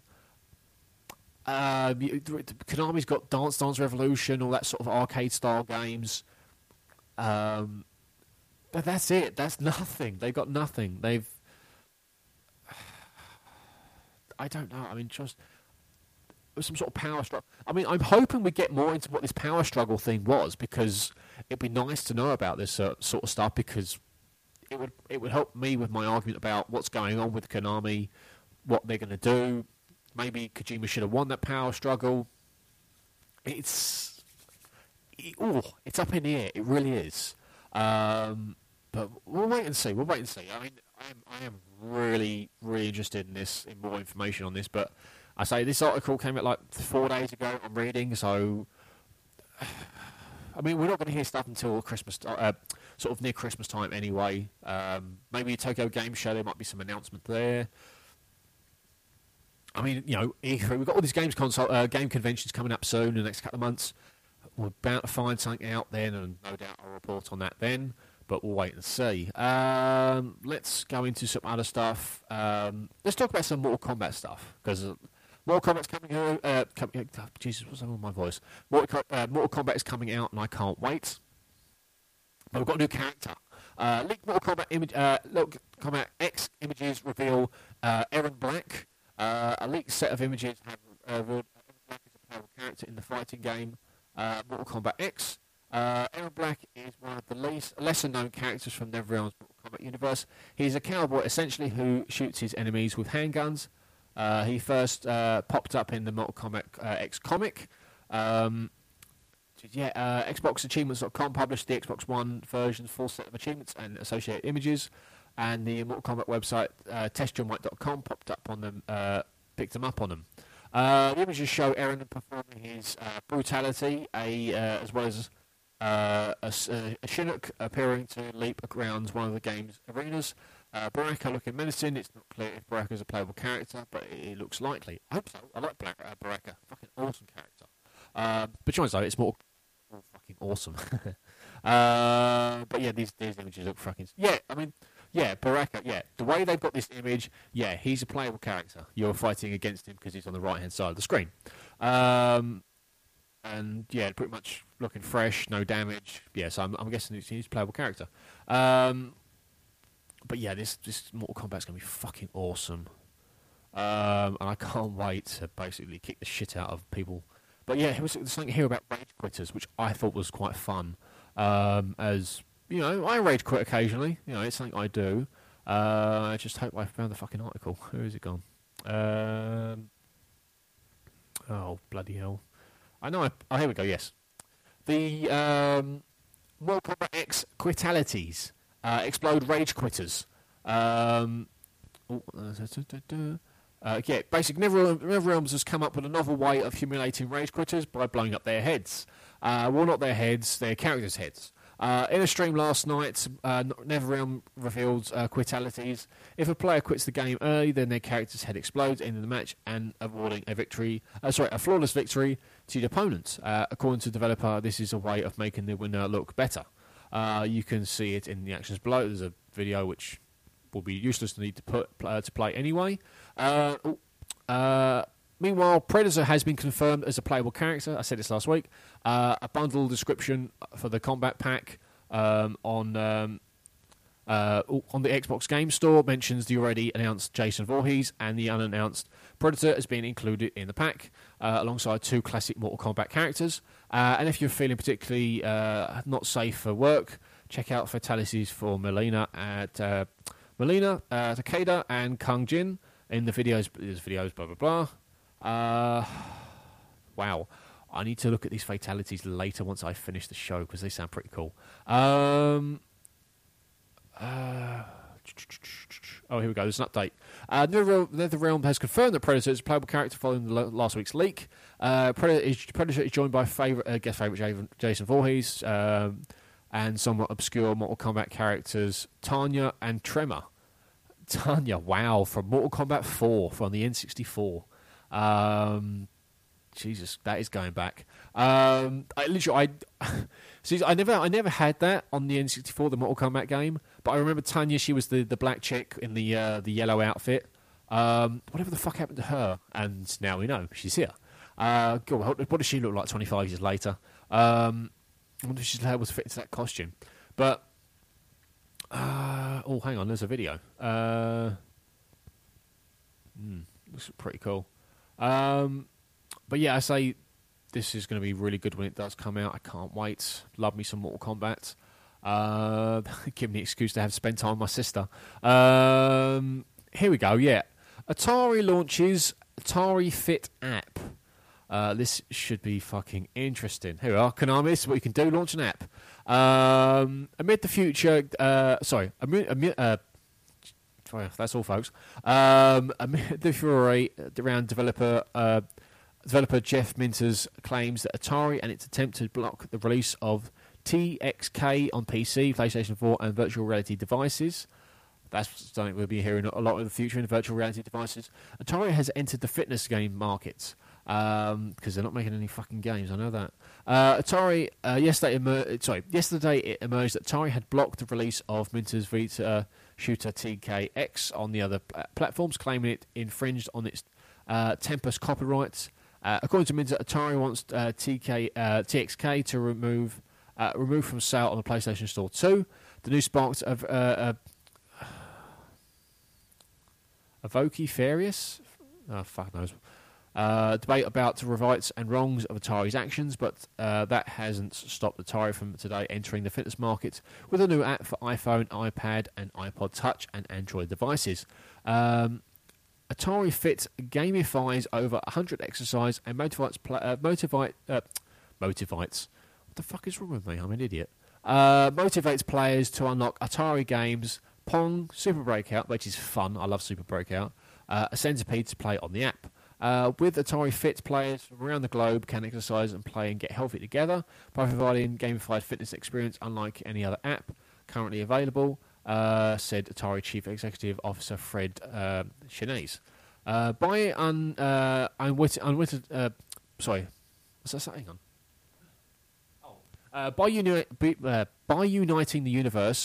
Konami's got Dance Dance Revolution, all that sort of arcade style games. But that's it. That's nothing. They've got nothing. I don't know. I mean, some sort of power struggle. I mean, I'm hoping we get more into what this power struggle thing was, because it'd be nice to know about this sort of stuff, because it would help me with my argument about what's going on with Konami, what they're going to do. Maybe Kojima should have won that power struggle. It's up in the air. It really is. But we'll wait and see. I mean, I am really, really interested in more information on this. But I say this article came out like 4 days ago. I'm reading, so I mean, we're not going to hear stuff until Christmas, sort of near Christmas time anyway. Maybe Tokyo Game Show, there might be some announcement there. I mean, you know, E3, we've got all these game conventions coming up soon in the next couple of months. We're bound to find something out then, and no doubt I'll report on that then. But we'll wait and see. Let's go into some other stuff. Let's talk about some Mortal Kombat stuff, because Mortal Kombat's coming out. Jesus, what's wrong with my voice? Mortal Kombat is coming out, and I can't wait. But we've got a new character. Leaked Mortal Kombat X images reveal Aaron Black. A leaked set of images have revealed Aaron Black as a playable character in the fighting game Mortal Kombat X. Aaron Black is one of the lesser-known characters from NetherRealm's Mortal Kombat universe. He's a cowboy, essentially, who shoots his enemies with handguns. He first popped up in the Mortal Kombat X comic. Xbox.com published the Xbox One version's full set of achievements and associated images. And the Mortal Kombat website, testjohnwhite.com, picked them up on them. The images show Aaron performing his brutality, as well as a Chinook appearing to leap around one of the game's arenas. Baraka looking menacing. It's not clear if Baraka is a playable character, but it looks likely. I hope so. I like Baraka. Fucking awesome character. But you know, it's more fucking awesome. But yeah, these images look fucking... Yeah, I mean... Yeah, Baraka, yeah. The way they've got this image, yeah, he's a playable character. You're fighting against him because he's on the right-hand side of the screen. And, yeah, pretty much looking fresh, no damage. Yeah, so I'm guessing he's a playable character. But, yeah, this Mortal Kombat's going to be fucking awesome. And I can't wait to basically kick the shit out of people. But, yeah, there's something here about rage quitters, which I thought was quite fun. As... You know, I rage quit occasionally. You know, it's something I do. I just hope I found the fucking article. Where is it gone? Oh, bloody hell. I know. Oh, here we go, yes. The Mortal Kombat X quitalities explode rage quitters. Yeah, basically, NetherRealms has come up with a novel way of humiliating rage quitters by blowing up their heads. Well, not their heads, their characters' heads. In a stream last night, NetherRealm revealed quitalities. If a player quits the game early, then their character's head explodes, ending the match and awarding a flawless victory to the opponent. According to the developer, this is a way of making the winner look better. You can see it in the actions below. There's a video which will be useless to need to play anyway. Meanwhile, Predator has been confirmed as a playable character. I said this last week. A bundle description for the combat pack on the Xbox Game Store mentions the already announced Jason Voorhees and the unannounced Predator has been included in the pack, alongside 2 classic Mortal Kombat characters. And if you're feeling particularly not safe for work, check out fatalities for Melina, Takeda, and Kung Jin in the videos. There's videos, blah blah blah. Wow. I need to look at these fatalities later once I finish the show because they sound pretty cool. Oh, here we go. There's an update. NetherRealm has confirmed that Predator is a playable character following last week's leak. Predator is joined by guest favourite Jason Voorhees and somewhat obscure Mortal Kombat characters Tanya and Tremor. Tanya, wow, from Mortal Kombat 4 from the N64. Jesus, that is going back. I never had that on the N64, the Mortal Kombat game. But I remember Tanya. She was the black chick in the yellow outfit. Whatever the fuck happened to her? And now we know she's here. God, what does she look like 25 years later? I wonder if she's able to fit into that costume. But oh, hang on, there's a video. Looks pretty cool. But yeah, I say this is going to be really good when it does come out. I can't wait. Love me some Mortal Kombat. Give me an excuse to have spent time with my sister. Here we go, yeah. Atari launches Atari Fit app. This should be fucking interesting. Here we are, Konami, this is what you can do, launch an app. Amid the future... that's all, folks. Amid the fury around developer Jeff Minter's claims that Atari and its attempt to block the release of TXK on PC, PlayStation 4 and virtual reality devices. That's something we'll be hearing a lot in the future in virtual reality devices. Atari has entered the fitness game market because they're not making any fucking games. I know that. Atari yesterday it emerged that Atari had blocked the release of Minter's Vita shooter TKX on the other platforms, claiming it infringed on its Tempest copyrights. According to Minter, Atari wants TXK to remove from sale on the PlayStation Store 2. The news sparked a vociferious, fuck knows, debate about the rights and wrongs of Atari's actions, but that hasn't stopped Atari from today entering the fitness market with a new app for iPhone, iPad, and iPod Touch and Android devices. Atari Fit gamifies over 100 exercise and motivates. What the fuck is wrong with me? I'm an idiot. Motivates players to unlock Atari games, Pong, Super Breakout, which is fun. I love Super Breakout. A centipede to play on the app. With Atari Fit, players from around the globe can exercise and play and get healthy together by providing gamified fitness experience unlike any other app currently available, said Atari Chief Executive Officer Fred Chenese. By uniting the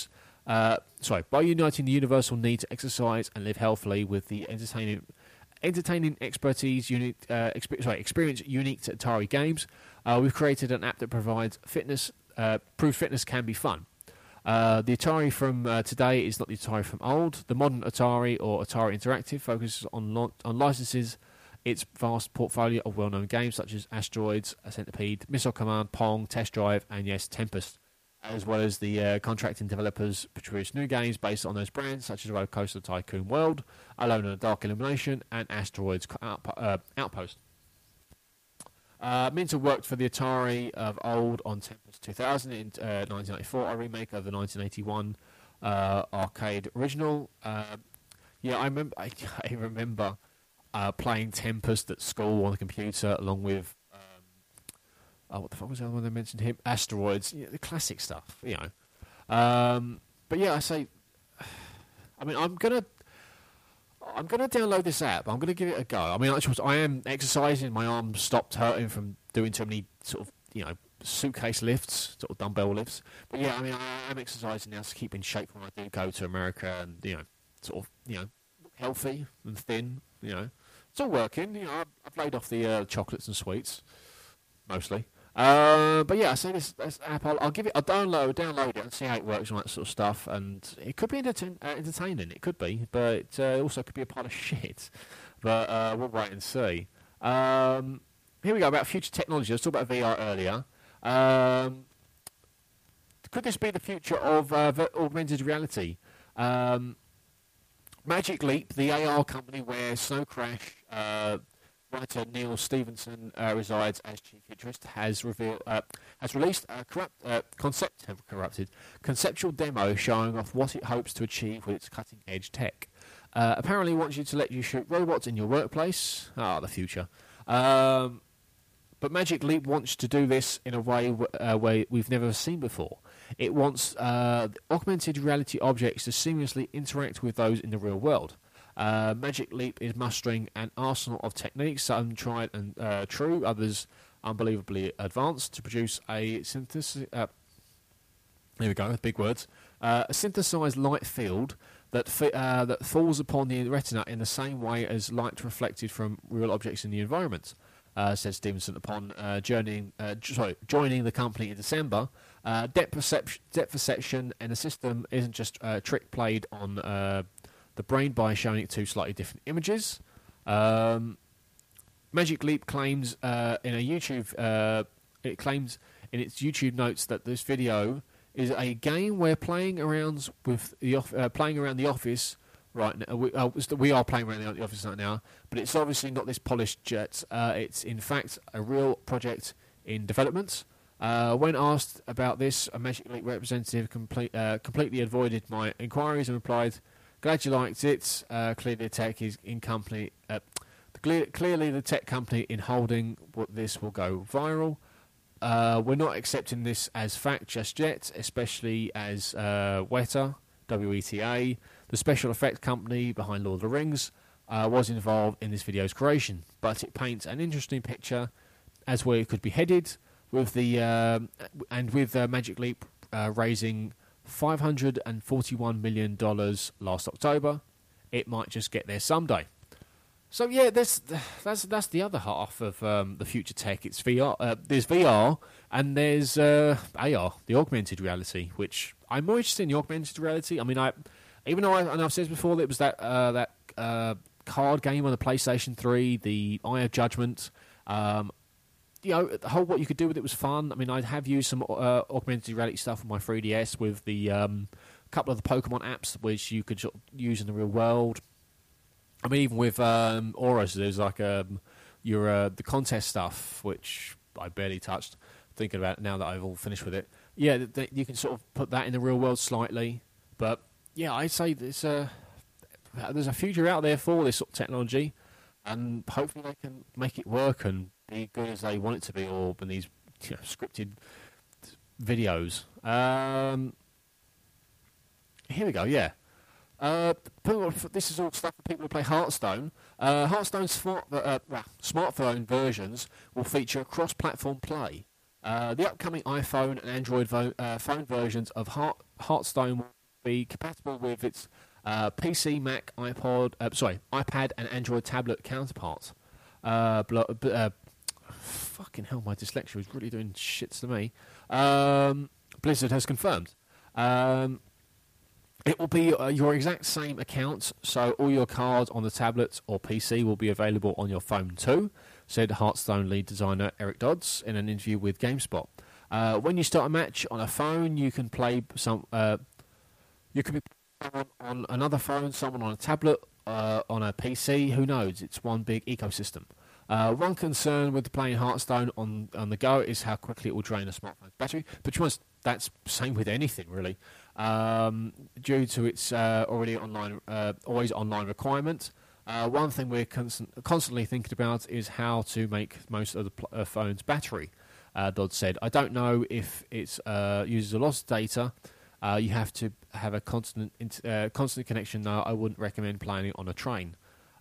universal need to exercise and live healthily with the entertaining experience unique to Atari games, we've created an app that provides fitness. Proves fitness can be fun. The Atari from today is not the Atari from old. The modern Atari or Atari Interactive focuses on licenses its vast portfolio of well-known games such as Asteroids, Centipede, Missile Command, Pong, Test Drive, and yes, Tempest, as well as the contracting developers produce new games based on those brands such as Roller Coaster Tycoon World, Alone in the Dark Illumination, and Asteroids Outpost. Minter worked for the Atari of old on Tempest 2000 in 1994, a remake of the 1981 arcade original. I remember playing Tempest at school on the computer along with what the fuck was the other one they mentioned here? Asteroids, the classic stuff, you know. But yeah, I'm gonna download this app. I'm gonna give it a go. I mean, I am exercising. My arms stopped hurting from doing too many sort of, suitcase lifts, sort of dumbbell lifts. But yeah, I mean, I am exercising now to keep in shape when I do go to America and, healthy and thin, It's all working, I've laid off the chocolates and sweets, mostly. But yeah, I say this app, I'll download it and see how it works and that sort of stuff. And it could be entertaining, it could be, but it also could be a pile of shit. But we'll wait and see. Here we go, about future technology. I was talking about VR earlier. Could this be the future of augmented reality? Magic Leap, the AR company where Snow Crash writer Neil Stevenson resides as chief futurist, has released a conceptual demo showing off what it hopes to achieve with its cutting-edge tech. Apparently, it wants you to let you shoot robots in your workplace. The future. But Magic Leap wants to do this in a way we've never seen before. It wants augmented reality objects to seamlessly interact with those in the real world. Magic Leap is mustering an arsenal of techniques, some tried and true, others unbelievably advanced, to produce a synthesis. Here we go, big words. A synthesized light field that falls upon the retina in the same way as light reflected from real objects in the environment. Said Stevenson upon joining the company in December. Depth perception in a system isn't just a trick played on the brain by showing it two slightly different images. Magic Leap claims it claims in its YouTube notes that this video is a game where playing around the office right now. We are playing around the office right now, but it's obviously not this polished jet. It's in fact a real project in development. When asked about this, a Magic Leap representative completely avoided my inquiries and replied, "Glad you liked it. Clearly the tech company in holding this will go viral. We're not accepting this as fact just yet, especially as WETA, W-E-T-A, the special effects company behind Lord of the Rings, was involved in this video's creation. But it paints an interesting picture as where it could be headed, with Magic Leap raising $541 million last October. It might just get there someday." So yeah, that's the other half of the future tech. It's VR. There's VR and there's AR, the augmented reality, which I'm more interested in the augmented reality. I mean, even though I've said before that it was that card game on the PlayStation 3, the Eye of Judgment. The whole what you could do with it was fun. I mean, I have used some augmented reality stuff on my 3DS with the couple of the Pokemon apps which you could sort of use in the real world. I mean, even with Auras, there's like the contest stuff, which I barely touched. Thinking about it now that I've all finished with it, yeah, you can sort of put that in the real world slightly. But yeah, I'd say there's a future out there for this sort of technology, and hopefully they can make it work and be good as they want it to be, or in these scripted videos. Here we go. Yeah. This is all stuff for people who play Hearthstone. Hearthstone's smartphone versions will feature cross-platform play. The upcoming iPhone and Android phone versions of Hearthstone will be compatible with its PC, Mac, iPad, and Android tablet counterparts. Fucking hell, my dyslexia is really doing shits to me. Blizzard has confirmed. It will be your exact same account, so all your cards on the tablet or PC will be available on your phone too, said Hearthstone lead designer Eric Dodds in an interview with GameSpot. When you start a match on a phone, you can play you can be on another phone, someone on a tablet, on a PC. Who knows? It's one big ecosystem. One concern with playing Hearthstone on the go is how quickly it will drain a smartphone's battery. But to be honest, that's the same with anything really. Due to its always online requirement. One thing we're constantly thinking about is how to make most of the phone's battery, Dodd said. I don't know if it uses a lot of data. You have to have a constant connection. No, I wouldn't recommend playing it on a train.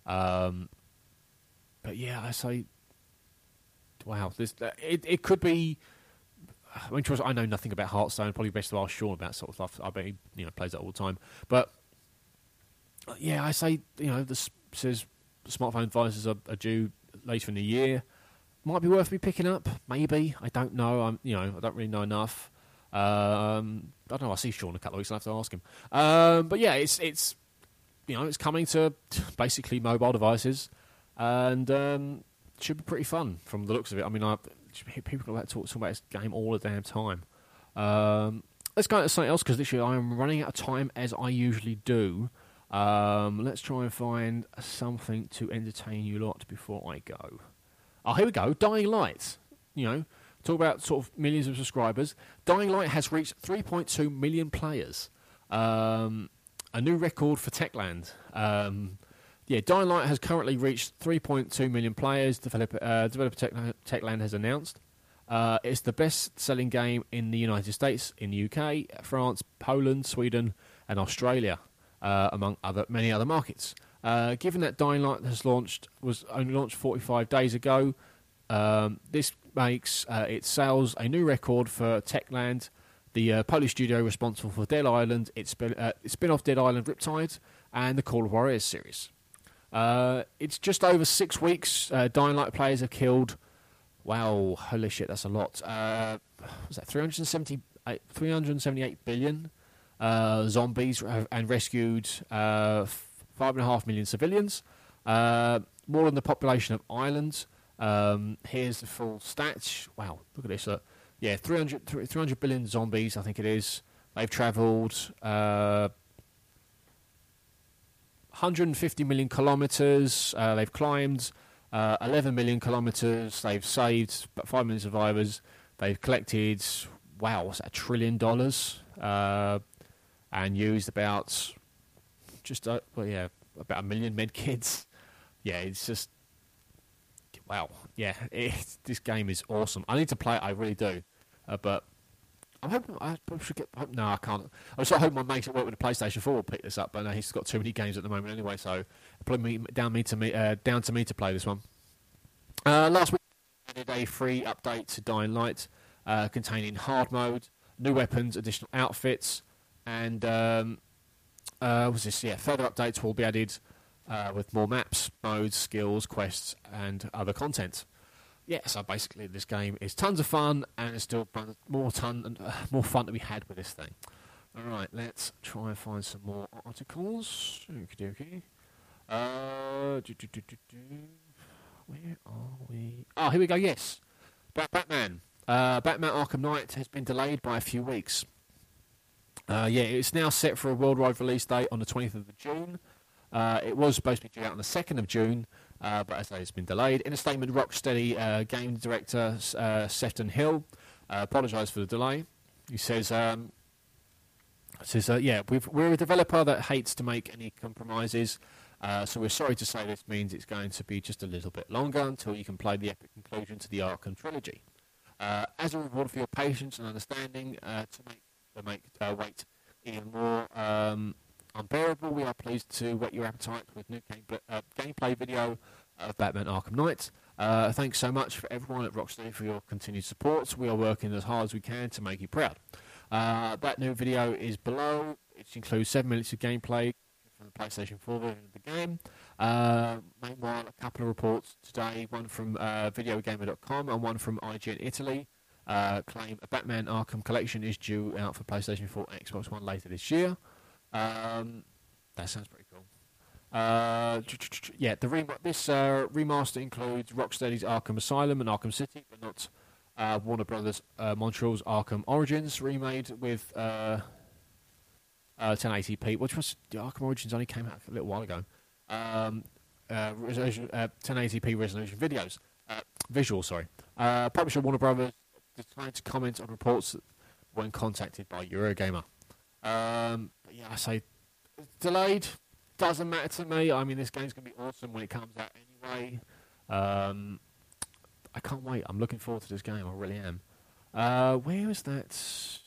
But yeah, I say, wow, it could be. I mean, I know nothing about Hearthstone. Probably best to ask Sean about that sort of stuff. I bet he plays that all the time. But yeah, I say this says smartphone devices are due later in the year. Might be worth me picking up. Maybe, I don't know. I don't really know enough. I don't know. I'll see Sean in a couple of weeks. I'll have to ask him. But yeah, it's coming to basically mobile devices, and should be pretty fun from the looks of it. I mean, people talk about this game all the damn time. Let's go to something else because literally I am running out of time as I usually do. Let's try and find something to entertain you lot before I go. Oh, here we go. Dying Light. Talk about sort of millions of subscribers. Dying Light has reached 3.2 million players. A new record for Techland. Dying Light has currently reached 3.2 million players, developer Techland has announced. It's the best-selling game in the United States, in the UK, France, Poland, Sweden, and Australia, among many other markets. Given that Dying Light was only launched 45 days ago, this makes its sales a new record for Techland, the Polish studio responsible for Dead Island, its spin-off Dead Island Riptide, and the Call of Warriors series. It's just over 6 weeks. Dying Light players have killed. Wow, holy shit, that's a lot. Was that 378 billion zombies and rescued 5.5 million civilians, more than the population of Ireland. Here's the full stats. Wow, look at this. 300 billion zombies, I think it is. They've travelled 150 million kilometres. They've climbed 11 million kilometres. They've saved about 5 million survivors. They've collected, what's that, $1 trillion, and used about about 1 million med kits. Yeah, it's just, wow. Yeah, this game is awesome. I need to play it, I really do. But I'm hoping I should get. No, I can't. I was hoping my mate at work with the PlayStation 4 will pick this up, but no, he's got too many games at the moment anyway. So probably down to me to play this one. Last week, I did a free update to Dying Light, containing hard mode, new weapons, additional outfits, and further updates will be added with more maps, modes, skills, quests, and other content. Yeah, so basically this game is tons of fun, and there's still more fun to be had with this thing. All right, let's try and find some more articles. Okey-dokey. Where are we? Oh, here we go, yes. Batman. Batman Arkham Knight has been delayed by a few weeks. It's now set for a worldwide release date on the 20th of June. It was supposed to be due out on the 2nd of June, but as I say, it's been delayed. In a statement, Rocksteady game director Sefton Hill apologised for the delay. He says, we're a developer that hates to make any compromises, so we're sorry to say this means it's going to be just a little bit longer until you can play the epic conclusion to the Arkham trilogy. As a reward for your patience and understanding, to make wait even more unbearable, we are pleased to whet your appetite with new gameplay video of Batman Arkham Knight. Thanks so much for everyone at Rocksteady for your continued support. We are working as hard as we can to make you proud. That new video is below. It includes 7 minutes of gameplay from the PlayStation 4 version of the game. Meanwhile, a couple of reports today, one from Videogamer.com and one from IGN Italy, claim a Batman Arkham collection is due out for PlayStation 4 and Xbox One later this year. That sounds pretty cool. This remaster includes Rocksteady's Arkham Asylum and Arkham City, but not Warner Brothers Montreal's Arkham Origins, remade with 1080p, which was the Arkham Origins only came out a little while ago. 1080p resolution visuals. Publisher Warner Brothers declined to comment on reports when contacted by Eurogamer. I say delayed, doesn't matter to me. I mean, this game's going to be awesome when it comes out anyway. I can't wait. I'm looking forward to this game. I really am. Where is that?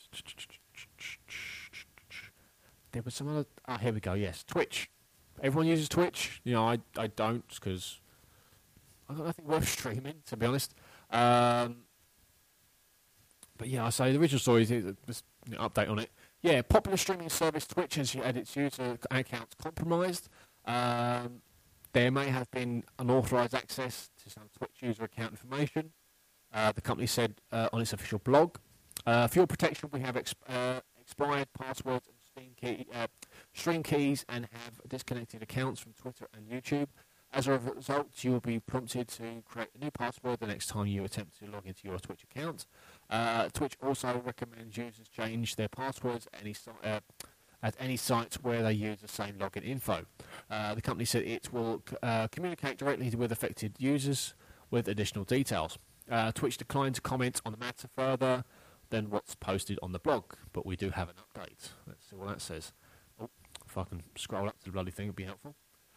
There was some other... here we go, yes. Twitch. Everyone uses Twitch. You know, I don't, because I've got nothing worth streaming, to be honest. But yeah, I say the original story is just an update on it. Yeah, popular streaming service Twitch has had its user accounts compromised. There may have been unauthorized access to some Twitch user account information. The company said on its official blog. For your protection, we have expired passwords and stream keys and have disconnected accounts from Twitter and YouTube. As a result, you will be prompted to create a new password the next time you attempt to log into your Twitch account. Twitch also recommends users change their passwords at any site where they use the same login info. The company said it will communicate directly with affected users with additional details. Twitch declined to comment on the matter further than what's posted on the blog, but we do have an update. Let's see what that says. Oh, if I can scroll up to the bloody thing, it would be helpful.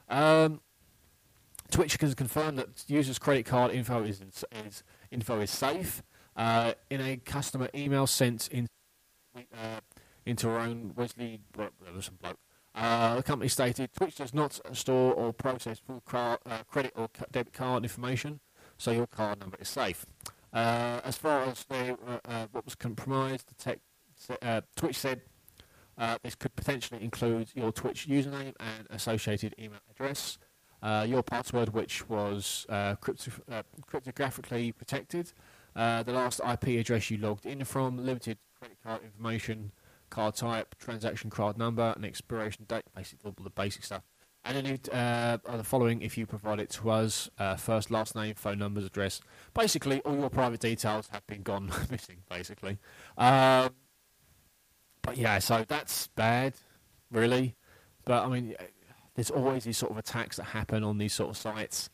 Twitch can confirm that users' credit card info is safe. In a customer email sent into our own Wesley, some bloke. The company stated Twitch does not store or process full credit or debit card information, so your card number is safe. As far as what was compromised, Twitch said this could potentially include your Twitch username and associated email address, your password, which was cryptographically protected, the last IP address you logged in from, limited credit card information, card type, transaction card number, and expiration date, basically all the basic stuff. And then the following, if you provide it to us, first, last name, phone numbers, address. Basically, all your private details have been gone missing, basically. But yeah, so that's bad, really. But, I mean, there's always these sort of attacks that happen on these sort of sites.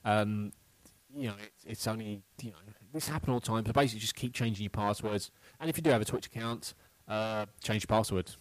It's only, this happens all the time. So basically, just keep changing your passwords. And if you do have a Twitch account, change your password.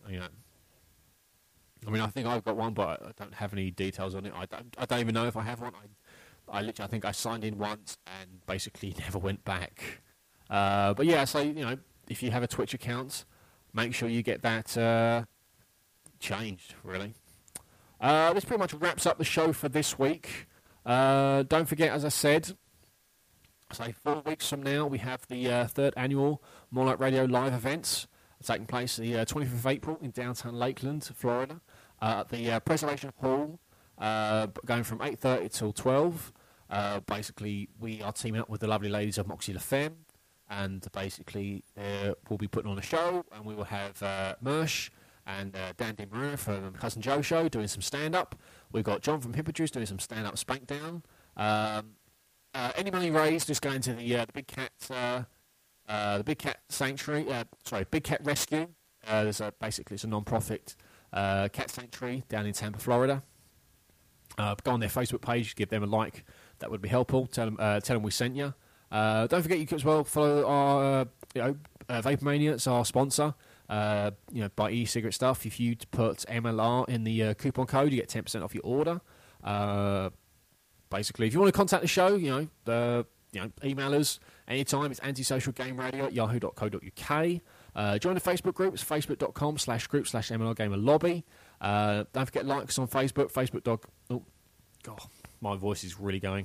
I mean, I think I've got one, but I don't have any details on it. I don't even know if I have one. I think I signed in once and basically never went back. But yeah, so, if you have a Twitch account, make sure you get that changed, really. This pretty much wraps up the show for this week. Don't forget, as I said, 4 weeks from now, we have the third annual More Like Radio live events taking place the 25th of April in downtown Lakeland, Florida, at the Preservation Hall, going from 8:30 till 12. Basically, we are teaming up with the lovely ladies of Moxie LaFemme, and basically we'll be putting on a show, and we will have Mersh and Dan DiMaria from Cousin Joe Show doing some stand-up. We've got John from Hippojuice doing some stand-up Spankdown. Any money raised is going to the Big Cat... the Big Cat Sanctuary, Big Cat Rescue. Basically, it's a non-profit cat sanctuary down in Tampa, Florida. Go on their Facebook page, give them a like. That would be helpful. Tell them we sent you. Don't forget you can as well follow our Vapor Mania. It's our sponsor. Buy e-cigarette stuff. If you put MLR in the coupon code, you get 10% off your order. Basically, if you want to contact the show, email us anytime. It's antisocialgameradio@yahoo.co.uk. Join the Facebook group. It's facebook.com/group/MLRGamerLobby. Don't forget likes on Facebook. Oh, God, my voice is really going.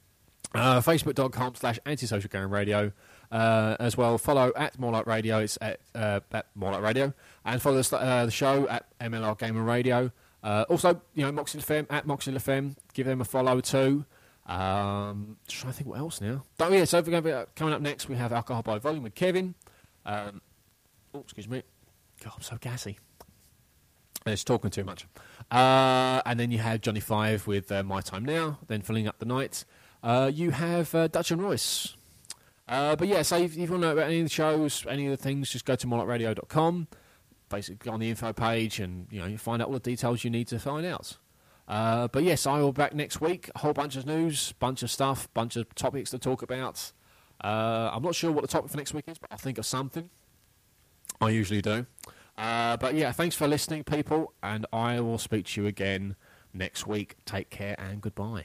Facebook.com/antisocialgameradio. As well, follow at More Like Radio. It's at More Like Radio. And follow the show at MLR Gamer Radio. Also, Moxie LaFemme, at Moxie LaFemme. Give them a follow too. Trying to think what else now. So we're going to be coming up next. We have Alcohol by Volume with Kevin. Excuse me. God, I'm so gassy. It's talking too much. And then you have Johnny Five with My Time Now. Then filling up the night, you have Dutch and Royce. But yeah, so if you want to know about any of the shows, any of the things, just go to morelikeradio.com. Basically, on the info page, and you find out all the details you need to find out. But yes, I will be back next week. A whole bunch of news, bunch of stuff, bunch of topics to talk about. I'm not sure what the topic for next week is, but I'll think of something. I usually do. But yeah, thanks for listening, people, and I will speak to you again next week. Take care and goodbye.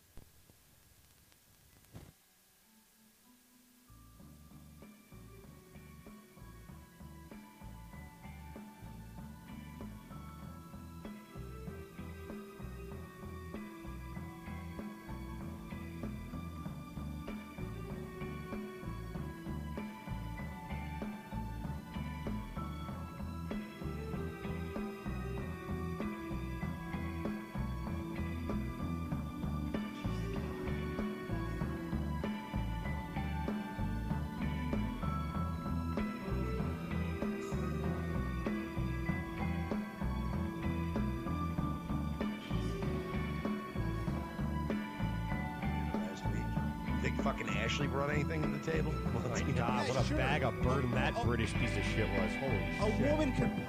Fucking Ashley brought anything to the table? Oh my God, what a bag of burden that British piece of shit was. Holy shit. A woman could...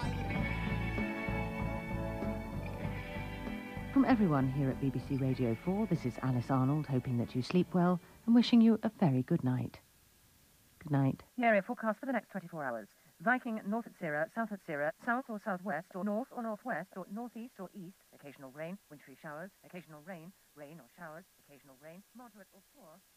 From everyone here at BBC Radio 4, this is Alice Arnold, hoping that you sleep well and wishing you a very good night. Good night. The area forecast for the next 24 hours. Viking north at Sierra, south at Sierra, south or southwest, or north or northwest, or northeast or east. Occasional rain, wintry showers, occasional rain, rain or showers, occasional rain, moderate or poor.